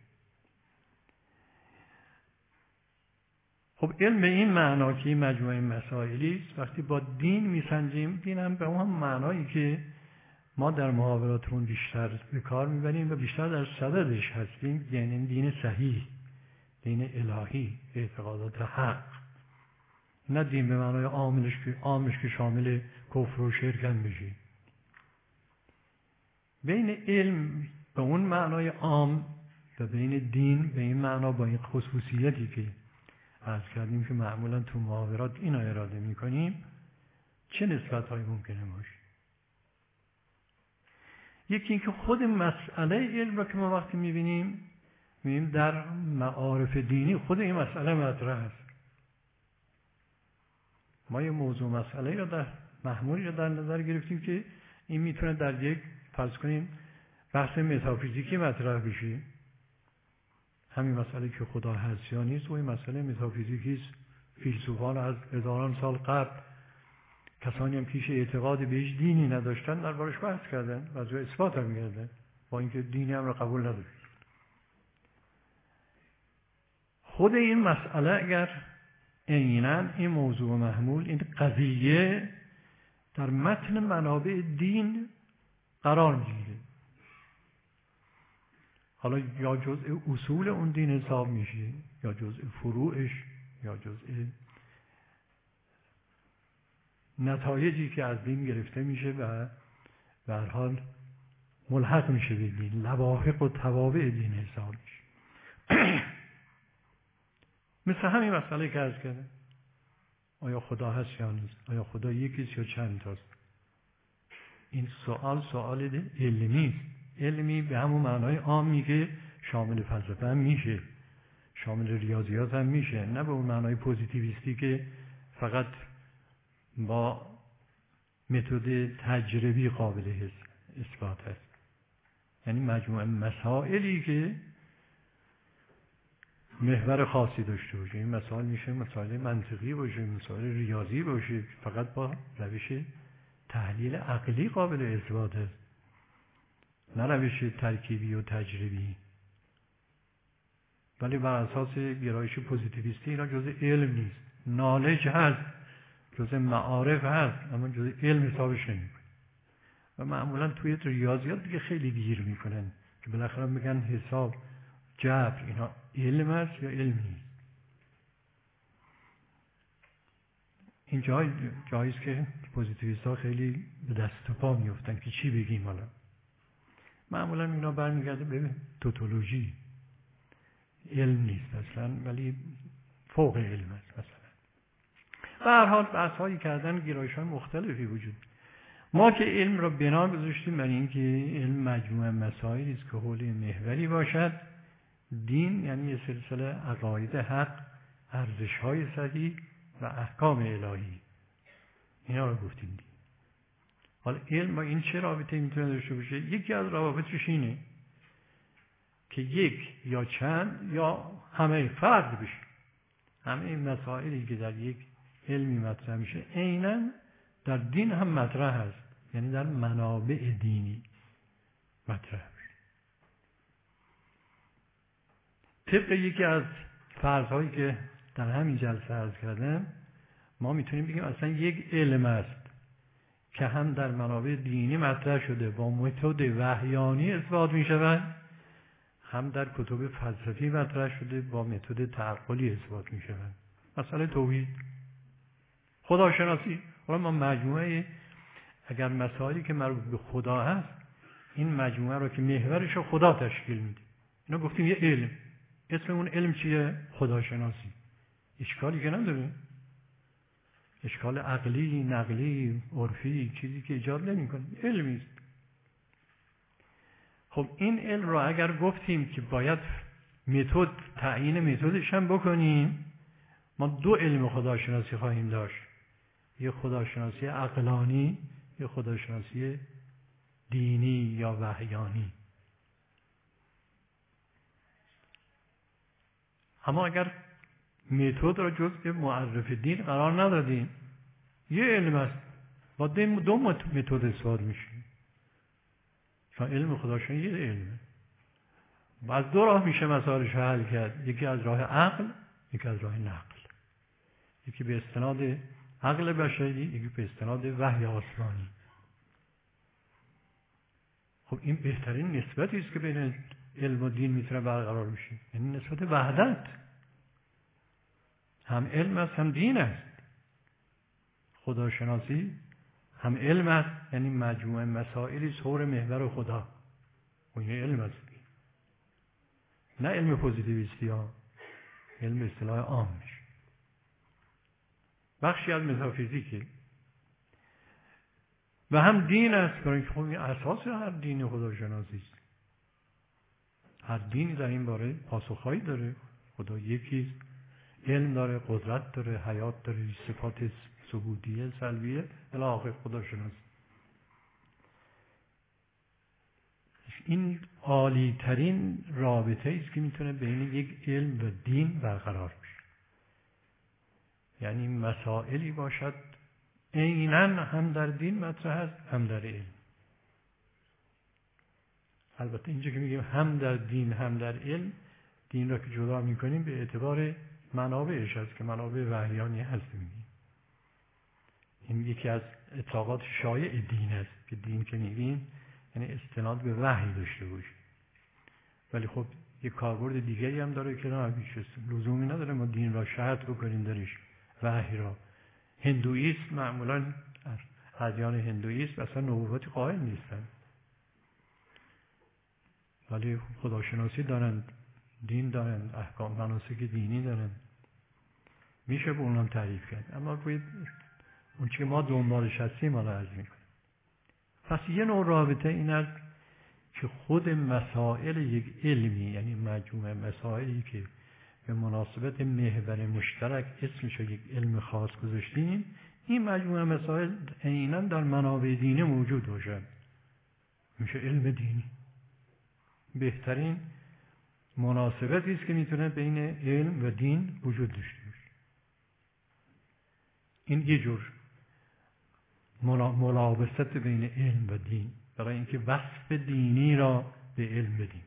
خب علم به این معنا که این مجموعه مسائلی است، وقتی با دین میسنجیم، دین هم به اون معنایی که ما در محاوراتمون بیشتر به کار میبریم و بیشتر در صددش هستیم، یعنی دین صحیح، دین الهی، اعتقادات حق. نه دین به معنای عامش که شامل کفر و شرک هم بشه. بین علم به اون معنای عام و بین دین به این معنا با این خصوصیتی که عرض کردیم که معمولا تو محاورات اینا اراده میکنیم، چه نسبت های ممکنه باشه؟ یکی اینکه خود مسئله علم را که ما وقتی میبینیم در معارف دینی خود این مسئله مطرح است. ما یه موضوع مسئله را در محمولی را در نظر گرفتیم که این میتونه در یک فرض کنیم بحث متافیزیکی مطرح بشه. همین مسئله که خدا هست یا نیست و این مسئله متافیزیکی است. فیلسوفان از هزاران سال قبل کسانی هم پیش اعتقاد بهش دینی نداشتن دربارش بحث کردن و از اثبات هم کردن با اینکه دینی هم را قبول نداشت. خود این مسئله اگر عیناً این موضوع محمول این قضیه در متن منابع دین قرار میگیره، حالا یا جزء اصول اون دین حساب میشه یا جزء فروعش یا جزء نتایجی که از دین گرفته میشه و به هر حال ملحق میشه به دین، لواحق و توابع دین حساب میشه. مثل همین مسئله که عرض کردم، آیا خدا هست یا نیست؟ آیا خدا یکیست یا چند تاست؟ این سوال علمی است. علمی به همون معنای عامی که شامل فلسفه هم میشه، شامل ریاضیات هم میشه، نه به اون معنای پوزیتیویستی که فقط با متد تجربی قابل اثبات است. یعنی مجموعه مسائلی که محور خاصی داشته باشه. این مسائل میشه مسائل منطقی باشه، مسائل ریاضی باشه، فقط با روش تحلیل عقلی قابل اثبات است، نه روش ترکیبی و تجربی. ولی بر اساس گرایش پوزیتیویستی اینا جزء علم نیست. نالج هست، جزء معارف هست، اما جزء علم حسابش نمیکنه. و معمولا توی ریاضیات دیگه خیلی گیر میکنن که بالاخره میگن حساب، جبر، اینا علم است یا علم نیست. این جاییست که پوزیتیویست ها خیلی به دست و پا میفتن که چی بگیم. حالا معمولا اینا برمیگرده به توتولوژی، علم نیست اصلا ولی فوق علم است. مثلا به هر حال بحث هایی کردن، گرایش های مختلفی وجود. ما که علم را بنا گذاشتیم برای اینکه علم مجموعه مسائلی است که حول محوری باشد. دین یعنی یه سلسله عقاید حق، ارزش های صحیح و احکام الهی، اینا رو گفتیم دین. حالا علم با این چه رابطه میتونه داشته باشه؟ یکی از روابطش اینه که یک یا چند یا همه فرد بشه. همه این مسائلی که در یک علمی مطرح میشه عیناً در دین هم مطرح هست، یعنی در منابع دینی مطرح میشه. طبق یکی از فرض‌هایی که در همین جلسه عرض کردم، ما میتونیم بگیم اصلا یک علم است که هم در منابع دینی مطرح شده با متد وحیانی اثبات میشود، هم در کتب فلسفی مطرح شده با متد تعقلی اثبات میشود. مسئله توحید، خداشناسی. حالا ما مجموعه اگر مسائلی که مربوط به خدا هست، این مجموعه رو که محورش رو خدا تشکیل میده، اینا گفتیم یه علم. اسم اون علم چیه؟ خداشناسی. اشکالی که نداره، اشکال عقلی، نقلی، عرفی، چیزی که ایجاد نمی‌کنه، علمی است. خب این علم رو اگر گفتیم که باید متد، تعیین متدش هم بکنیم، ما دو علم خداشناسی خواهیم داشت. یه خداشناسی عقلانی، یه خداشناسی دینی یا وحیانی. اما اگر متد را جزء معرف دین قرار ندادیم، یه علم است با دو متد اثبات میشه. چون علم خداشناسی یه علمه. از دو راه میشه مسائلش حل کرد، یکی از راه عقل، یکی از راه نقل. یکی به استناد عقل بشری، یکی به استناد وحی آسمانی. خب این بهترین نسبتی است که بین علم و دین میتونه برقرار بشه، یعنی نسبت وحدت. هم علم است هم دین است. خداشناسی هم علم است، یعنی مجموعه مسائلی حول محور خدا، و این علم است، نه علم پوزیتیویستی ها، علم اصطلاح عام میشه. بخشی از متافیزیکی و هم دین است، برای اینکه خب این اساس هر دین خداشناسی است. هر دینی در این باره پاسخهایی داره. خدا یکیست، علم داره، قدرت داره، حیات داره، صفات ثبوتیه، سلبیه، الی آخر خداشناسی. این عالی ترین رابطه است که میتونه بین یک علم و دین برقرار بشه. یعنی مسائلی باشد عیناً هم در دین مطرح است هم در علم. البته اینجا که میگیم هم در دین هم در علم، دین را که جدا میکنیم به اعتبار منابعش است که منابع وحیانی هست میگیم. این یکی از اطلاقات شایع دین است که دین که میگیم یعنی استناد به وحی داشته باشه. ولی خب یک کاربرد دیگری هم داره که لزومی نداره ما دین را شرط بکنیم درش وحی را. هندویسم معمولا ادیان هندویسم اصلا نبوتی قائل نیستن، ولی خداشناسی دارن، دین دارن، احکام مناسک دینی دارن، میشه به اونم تعریف کرد. اما باید اون چی ما دنبالش هستیم حالا عرض میکنیم. پس یه نوع رابطه این است که خود مسائل یک علمی، یعنی مجموعه مسائلی که به مناسبت محور مشترک اسمش یک علم خاص گذاشتیم، این مجموعه مسائل عیناً در منابع دینی موجود باشد، میشه علم دینی. بهترین مناسبتی است که میتونه بین علم و دین وجود داشته باشه. این یه جور ملابست بین علم و دین، برای اینکه وصف دینی را به علم بدیم.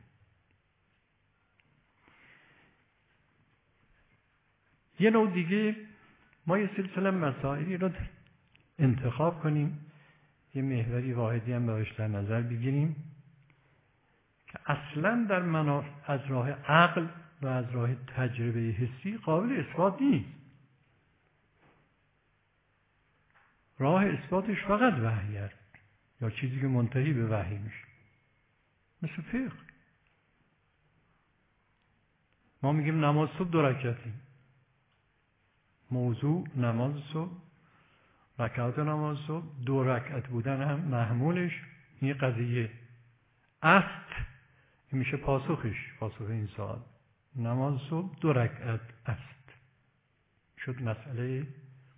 یه نوع دیگه ما یه سلسله مسائلی رو انتخاب کنیم، یه محوری واحدی هم براش در نظر بگیریم که اصلاً در از راه عقل و از راه تجربه حسی قابل اثبات نیست. راه اثباتش فقط وحی است یا چیزی که منتهی به وحی میشه، مثل فقه. ما میگیم نماز صبح 2 رکعتی، موضوع نماز صبح، رکعات نماز صبح، 2 رکعت بودن هم محمولش این قضیه است. این میشه پاسخش، پاسخ این سوال. نماز صبح 2 رکعت است. شد مسئله.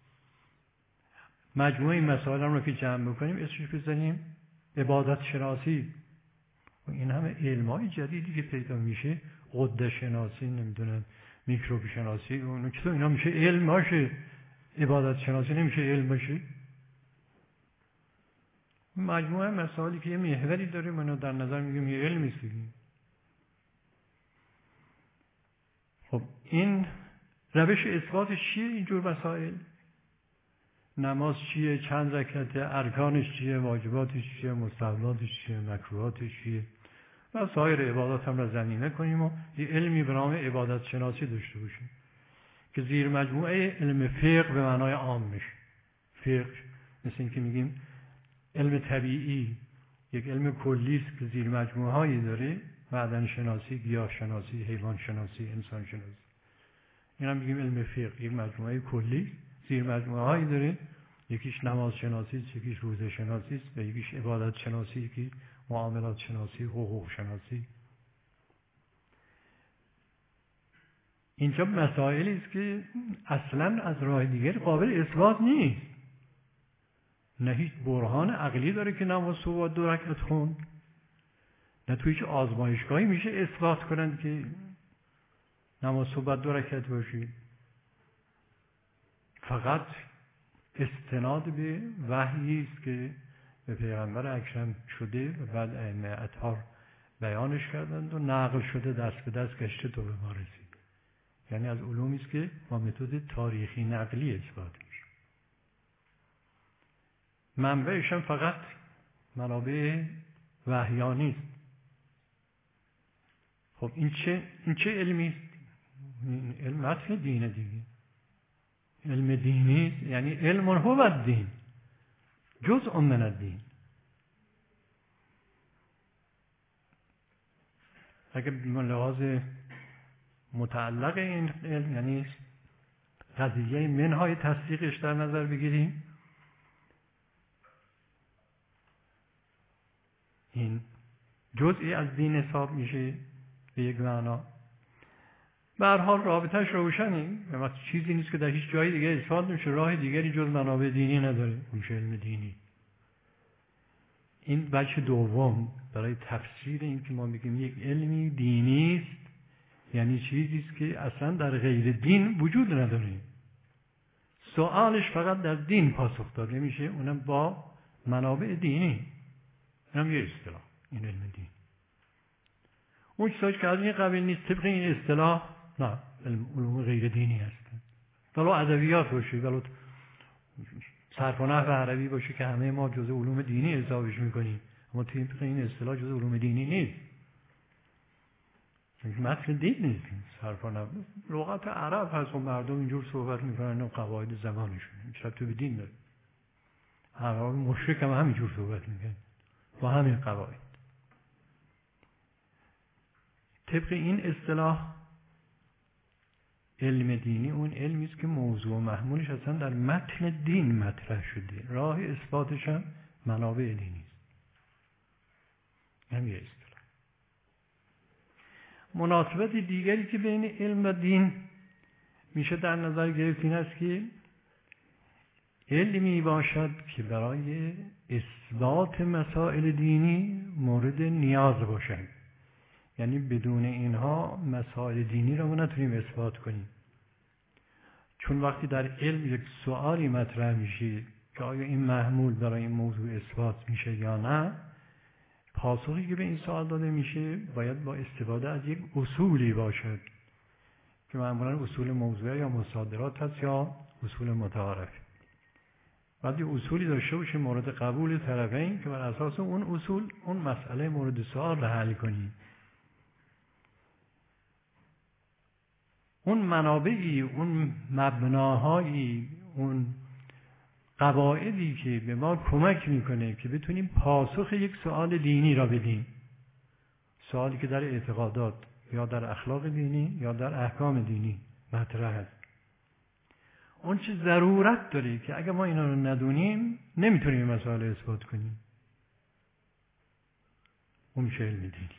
مجموعه مسائل هم رو که جمع بکنیم اسمش بزنیم عبادت شناسی. و این همه علمای جدیدی که پیدا میشه، غده شناسی، نمیدونم میکروب شناسی، اون چطور اینا میشه علم باشه، عبادت شناسی نمیشه علم باشه. مجموعه مسائلی که یه محوری داره منو در نظر میگیم یه علمی است. خب این روش اثباتش چیه اینجور مسائل؟ نماز چیه، چند رکعته، ارکانش چیه، واجباتش چیه، مستحباتش چیه، مکروهاتش چیه و سایر عبادات هم را ضمیمه کنیم و یه علمی به نام عبادت شناسی داشته باشیم که زیر مجموعه علم فقه به معنای عام میشه. فقه مثل این که میگیم علم طبیعی یک علم کلی است که زیر مجموعه هایی داره، معدن شناسی، گیاه شناسی، حیوان شناسی، انسان شناسی. این هم میگیم علم فقه، یک مجموعه کلی زیر مجموعه هایی داره، یکیش نماز شناسی است، یکیش روزه شناسی است و یکیش عبادت شناسی، یکی معاملات شناسی، حقوق شناسی. اینجا مسائلی است که اصلا از راه دیگر قابل اثبات نیست. نه هیچ برهان عقلی داره که نماز صبح 2 رکعت خوند، نه توی هیچ آزمایشگاهی میشه اثبات کنند که نماز صبح 2 رکعت باشید. فقط استناد به وحیی است که به پیغمبر اکرم شده و بعد ائمه اطهار بیانش کردند و نقل شده، دست به دست گشته تا به ما رسید. یعنی از علومی است که با متد تاریخی نقلی اثبات میشه. منبعش هم فقط منابع وحیانی است. خب این چه علمی است؟ این علم اصل دینه دیگه. علم دینی یعنی علم هو الدین، جزء من الدین. اگر به لحاظ متعلق این علم یعنی قضیه منهای تصدیقش در نظر بگیریم، این جزئی از دین حساب میشه به یک معنا. به هر حال رابطه‌اش روشنه و چیزی نیست که در هیچ جای دیگه اثبات نشه، راه دیگری جز منابع دینی نداره، اون علم دینی. این بچه دوم برای تفسیر این که ما میگیم یک علمی دینی است، یعنی چیزی است که اصلا در غیر دین وجود نداره، سوالش فقط در دین پاسخ داده میشه، اونم با منابع دینی. اینم یه اصطلاح، این علم دین. اون چیزایی که از این قبیل نیست طبق این اصطلاح نه، علوم غیر دینی هستن. ولو ادبیات باشه، ولو صرف و نحو عربی باشه که همه ما جزء علوم دینی حسابش میکنیم، اما طبق این اصطلاح جزء علوم دینی نیست. متن دین نیست. صرف و نحو لغت عرب هست و مردم اینجور صحبت میکنن و قواعد زبانشون چرا تو به دین داره. عرب مشرک هم همینجور صحبت میکنن با همین قواعد. طبق این اصطلاح علم دینی اون علمی است که موضوع و محمولش اصلا در متن دین مطرح شده، راه اثباتش هم منابع دینی است. هم یه اصطلاح. مناسبت دیگری که بین علم و دین میشه در نظر گرفت این است که علمی باشد که برای اثبات مسائل دینی مورد نیاز باشد، یعنی بدون اینها مسائل دینی را ما نتونیم اثبات کنیم. چون وقتی در علم یک سوالی مطرح میشه که آیا این محمول برای این موضوع اثبات میشه یا نه، پاسخی که به این سوال داده میشه باید با استفاده از یک اصولی باشد که معمولا اصول موضوعی یا مصادرات هست یا اصول متعارف. باید یک اصولی داشته باشه مورد قبول طرفین که بر اساس اون اصول اون مسئله مورد سوال را حل کنیم. اون منابعی، اون مبناهایی، اون قواعدی که به ما کمک میکنه که بتونیم پاسخ یک سوال دینی را بدیم، سوالی که در اعتقادات یا در اخلاق دینی یا در احکام دینی مطرح است، اون چه ضرورت داره که اگر ما اینا رو ندونیم نمیتونیم مسائل اثبات کنیم. اون میشه علم دینی.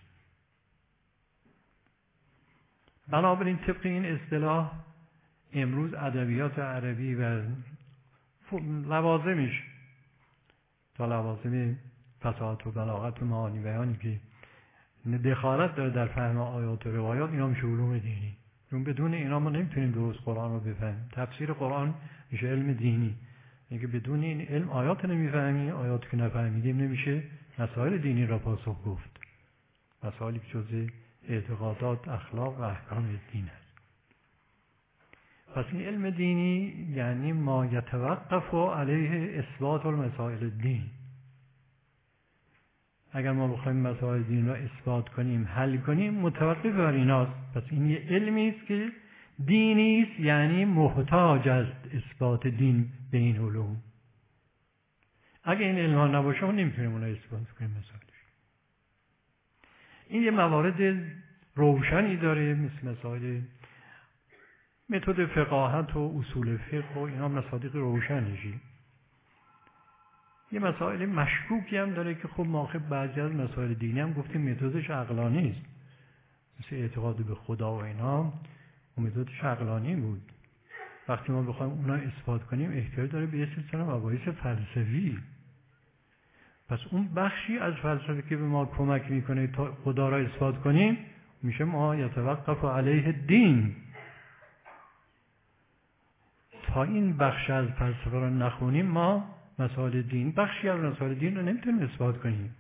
بنابراین طبق این اصطلاح امروز ادبیات عربی و لوازمش تا لوازم فصاحت و بلاغت و معانی بیانی که دخالت داره در فهم آیات و روایات، اینا میشه علوم دینی. چون بدون اینا ما نمیتونیم درست قرآن رو بفهمیم. تفسیر قرآن میشه علم دینی. اینکه بدون این علم آیات نمیفهمیم، آیات که نفهمیدیم نمیشه مسائل دینی را پاسخ گفت. مسائلی که جزء اعتقادات، اخلاق و احکام دین است. پس این علم دینی یعنی ما یتوقف علیه اثبات المسائل الدین. اگر ما بخوایم مسائل دین را اثبات کنیم، حل کنیم، متوقف بر ایناست. پس این یه علمی است که دینی است، یعنی محتاج است اثبات دین به این علوم. اگر این علم ها نباشه ما نمیتونیم اون را اثبات کنیم مسائلش. این یه موارد روشنی داره، مثل مسائل متد فقاهت و اصول فقه و اینا مصادیق روشنشی. یه مسائل مشکوکی هم داره که خب ما خب بعضی از مسائل دینی هم گفتیم متدش عقلانی است، مثل اعتقاد به خدا و اینا، و متدش عقلانی بود. وقتی ما بخوایم اونا اثبات کنیم احتیاج داره به یه سلسله مباحث فلسفی. پس اون بخشی از فلسفه که به ما کمک میکنه تا خدا را اثبات کنیم میشه ما یتوقف علیه دین. تا این بخش از فلسفه را نخونیم ما مسائل دین، بخشی از مسائل دین رو نمیتونیم اثبات کنیم.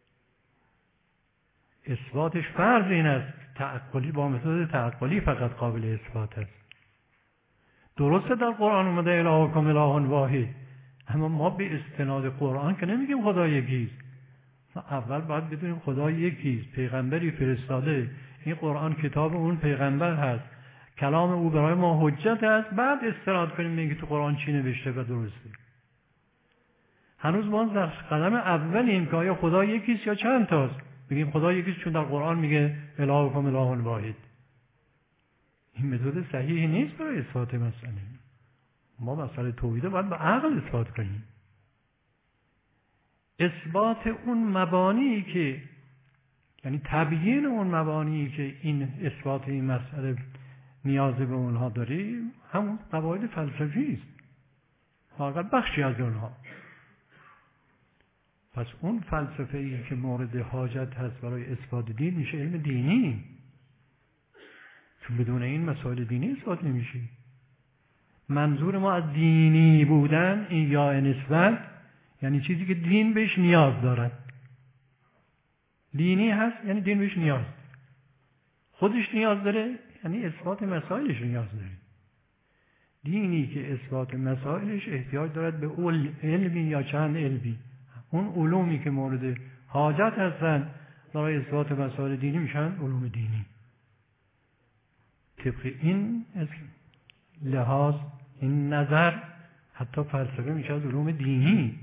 اثباتش فرض این است، تعقلی با متد تعقلی فقط قابل اثبات است. درسته در قرآن اومده الهکم اله واحد، اما ما به استناد قرآن که نمیگیم خدا یکیست. اول باید بدونیم خدا یکیست، پیغمبری فرستاده، این قرآن کتاب اون پیغمبر هست، کلام او برای ما حجت است، بعد استناد کنیم بگیم تو قرآن چی نوشته و درسته. هنوز ما در قدم اولیم که آیا خدا یکیست یا چند تاست. بگیم خدا یکیست چون در قرآن میگه الهکم اله واحد. این متد صحیحی نیست برای اثبات مسئله. ما مسئله توحید باید با عقل اثبات کنیم. اثبات اون مبانی که یعنی تبیین اون مبانی که این اثبات این مسئله نیاز به اونها داریم همون قواعد فلسفی است، فقط بخشی از اونها. پس اون فلسفه ای که مورد حاجت هست برای اثبات دین میشه علم دینی، چون بدون این مسائل دینی اثبات نمیشه. منظور ما از دینی بودن این یا نسبت یعنی چیزی که دین بهش نیاز دارد. دینی هست یعنی دین بهش نیاز داره. خودش نیاز داره یعنی اثبات مسائلش نیاز داره. دینی که اثبات مسائلش احتیاج دارد به علمی یا چند علمی. اون علومی که مورد حاجت هستن برای اثبات مسائل دینی میشن علوم دینی. طبق این لحاظ این نظر حتی فلسفه میشه از علوم دینی.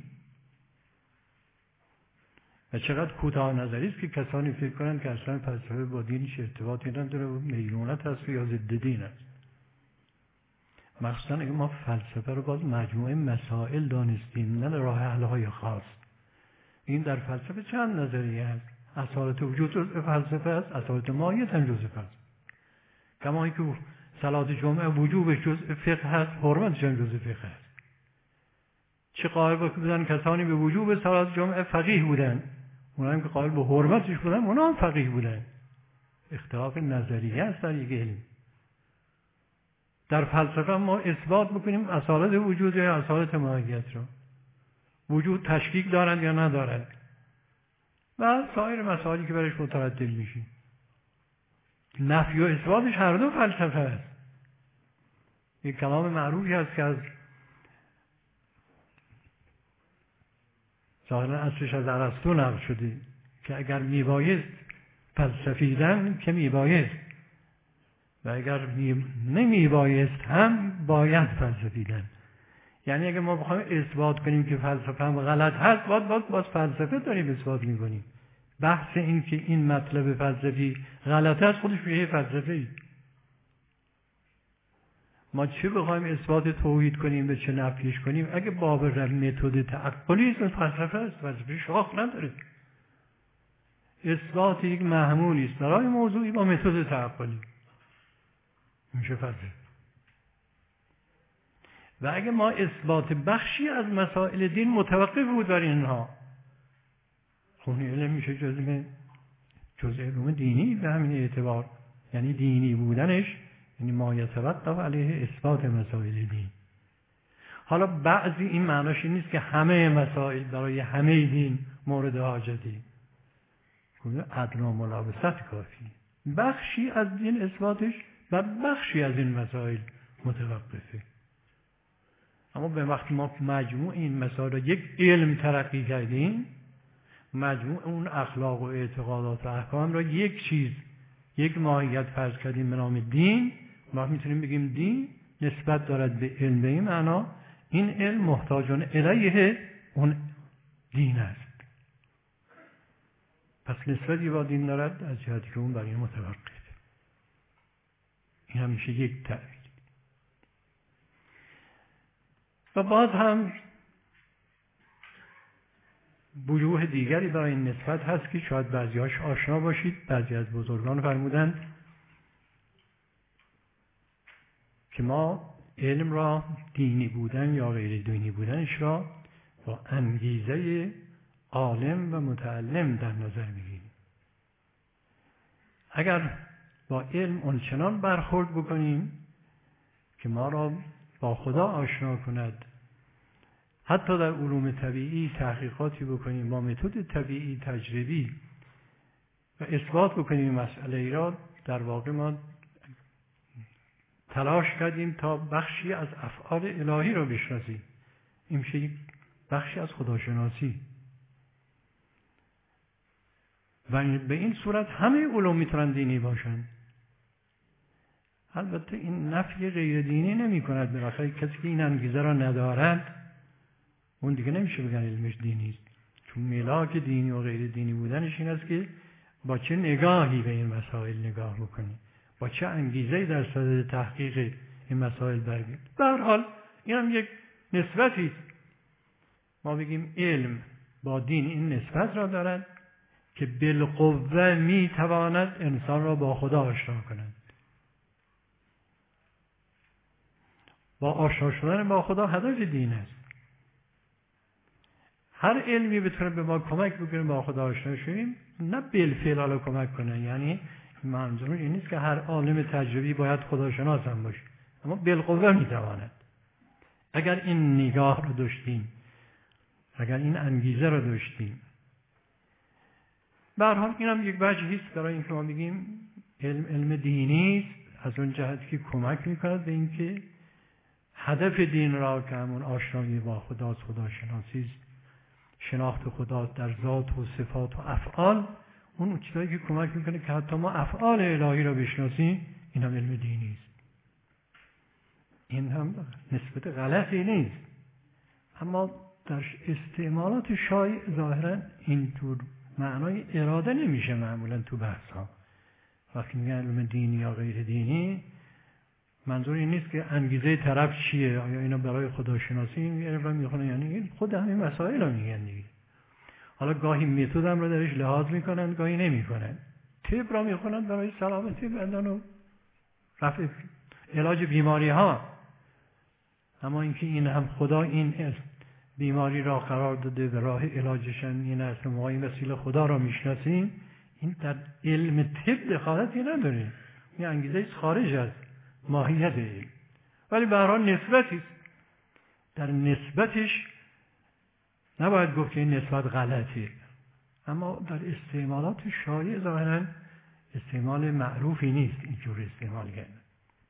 و چقدر کوتاه نظری است که کسانی فکر کنند که اصلا فلسفه با دینش ارتباطی نداره و میلونت هست یا ضد دین است. مخصوصا اگه ما فلسفه رو باز مجموعه مسائل دانستیم نه راه حل‌های خاص. این در فلسفه چند نظریه هست. اصالت وجود جزء فلسفه است، اصالت ماهیت هم جزء فلسفه. کما اینکه صلات جمعه وجوبش جزء فقه هست، حرمتش هم جزء فقه است. چه قائل بودن کسانی به وجوب صلات جمعه فقیه بودن، اونایی که قائل به حرمتش بودن اونا هم فقیه بودن. اختلاف نظریه است در یک علم. در فلسفه ما اثبات بکنیم اصالت وجود یا اصالت ماهیت رو، وجود تشکیک دارند یا ندارند و سایر مسائلی که برش متردد میشیم. نفی و اثباتش هر دو فلسفه است. یک کلام معروفی هست که از ظاهرا اصلش از ارسطو نقل شده که اگر میبایست فلسفیدن که میبایست و اگر نمیبایست هم باید فلسفیدن. یعنی اگر ما بخوایم اثبات کنیم که فلسفه هم غلط هست باز فلسفه داریم اثبات میکنیم. بحث این که این مطلب فلسفی غلط است خودش میشه فلسفه. ما چه بخوایم اثبات توحید کنیم به چه نفیش کنیم اگه باب متد تعقلی است فلسفه است. فلسفه شاخ نداره. اثبات یک محمولی است برای موضوعی با متد تعقلی میشه فلسفه. و اگه ما اثبات بخشی از مسائل دین متوقف بود بر اینها خب علم میشه جزء علوم دینی به همین اعتبار. یعنی دینی بودنش یعنی ما یتوقف علیه اثبات مسائل دین. حالا بعضی این معناش این نیست که همه مسائل برای همه دین مورد حاجتی. ادنا ملابست کافی. بخشی از دین اثباتش و بخشی از این مسائل متوقفه. اما به وقتی ما مجموع این مسائل رو یک علم ترقی کردیم، مجموع اون اخلاق و اعتقادات و احکام را یک چیز، یک ماهیت فرض کردیم به نام دین، ما میتونیم بگیم دین نسبت دارد به علم به این معنا این علم محتاجون الیه اون دین است. پس نسبتی با دین دارد از جهتی که اون برای متوقفه. این هم میشه یک تعبیر. و باز هم وجوه دیگری برای این نسبت هست که شاید بعضی‌هاش آشنا باشید. بعضی از بزرگان فرمودند که ما علم را دینی بودن یا غیر دینی بودنش را با انگیزه عالم و متعلم در نظر میگیریم. اگر با علم اونچنان برخورد بکنیم که ما را با خدا آشنا کند، حتی در علوم طبیعی تحقیقاتی بکنیم با متد طبیعی تجربی و اثبات بکنیم مسئله ای را، در واقع ما تلاش کردیم تا بخشی از افعال الهی را بشناسیم. این میشه بخشی از خداشناسی. و به این صورت همه علوم میتونن دینی باشن. البته این نفی غیر دینی نمی کند. بالاخره کسی که این انگیزه را ندارد اون دیگه نمیشه بگن علمش دینی است. چون ملاک دینی و غیر دینی بودنش این است که با چه نگاهی به این مسائل نگاه بکنی، با چه انگیزه‌ای در صدد تحقیق این مسائل برگرد. به هر حال این هم یک نسبتی است. ما بگیم علم با دین این نسبت را دارد که بالقوه می تواند انسان را با خدا آشنا کند. با آشنا شدن با خدا هدف دین است. هر علمی بتونه به ما کمک بکنه با خدا آشنا شویم، نه بالفعل حالا کمک کنه. یعنی منظور این نیست که هر عالم تجربی باید خداشناس هم باشه، اما بالقوه میتواند. اگر این نگاه رو داشتیم، اگر این انگیزه رو داشتیم، به هر حال این هم یک وجهی است برای اینکه ما بگیم علم دینی است، از اون جهتی که کمک میکند به اینکه هدف دین را که همون آشنایی با خداست، خداشناسی است، شناخت خدا در ذات و صفات و افعال، اون چیزایی که کمک میکنه که حتی ما افعال الهی را بشناسیم، این هم علم دینی است. این هم نسبت غلطی نیست، اما در استعمالات شایع ظاهرا اینطور معنای اراده نمیشه معمولا تو بحث ها. وقتی میگن علم دینی یا غیر دینی، منظور این نیست که انگیزه طرف چیه، آیا اینا برای خداشناسی این رو میخونه، یعنی خود همین مسائل رو میگن دیگه. حالا گاهی متد هم رو درش لحاظ میکنن، گاهی نمیکنن. طب را میخونن برای سلامتی بدن و رفع علاج بیماری ها، اما اینکه این هم خدا این بیماری را قرار داده و راه علاجش این است، ما این وسیله خدا را میشناسیم، این در علم طب دخالتی نداره، این انگیزه خارج از ماهیت علم، ولی به هر حال نسبتی است. در نسبتش نباید گفت که این نسبت غلطه، اما در استعمالات شایع ظاهرا استعمال معروفی نیست اینجور استعمال کردن.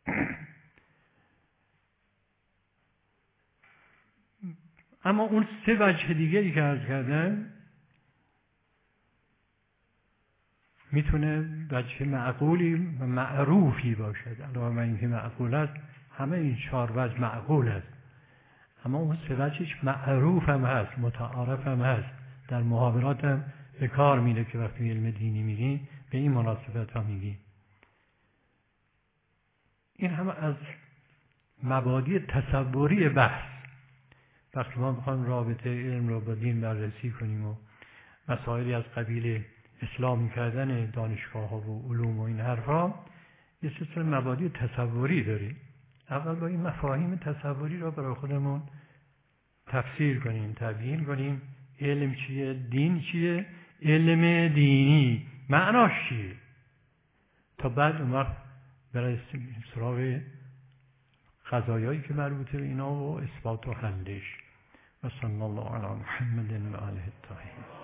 اما اون سه وجه دیگری که عرض کردم میتونه وجه معقولی و معروفی باشد. علاوه اینکه معقول است، همه این چهار وجه معقول است، اما اون سه وجهش معروف هم هست، متعارف هم هست، در محاورات هم به کار میره که وقتی علم دینی میگیم به این مناسبت ها میگیم. این هم از مبادی تصوری بحث. وقتی ما میخوایم رابطه علم رو با دین بررسی کنیم و مسائلی از قبیل اسلامی کردن دانشگاه ها و علوم و این حرفا، یه سلسله مبادی تصوری داریم. اول با این مفاهیم تصوری را برای خودمون تفسیر کنیم، تبیین کنیم. علم چیه؟ دین چیه؟ علم دینی معناش چیه؟ تا بعد اون وقت برای سراغ قضایایی که مربوطه به اینا و اثبات و حلش. و صلی الله علی محمد و آله الطاهرین.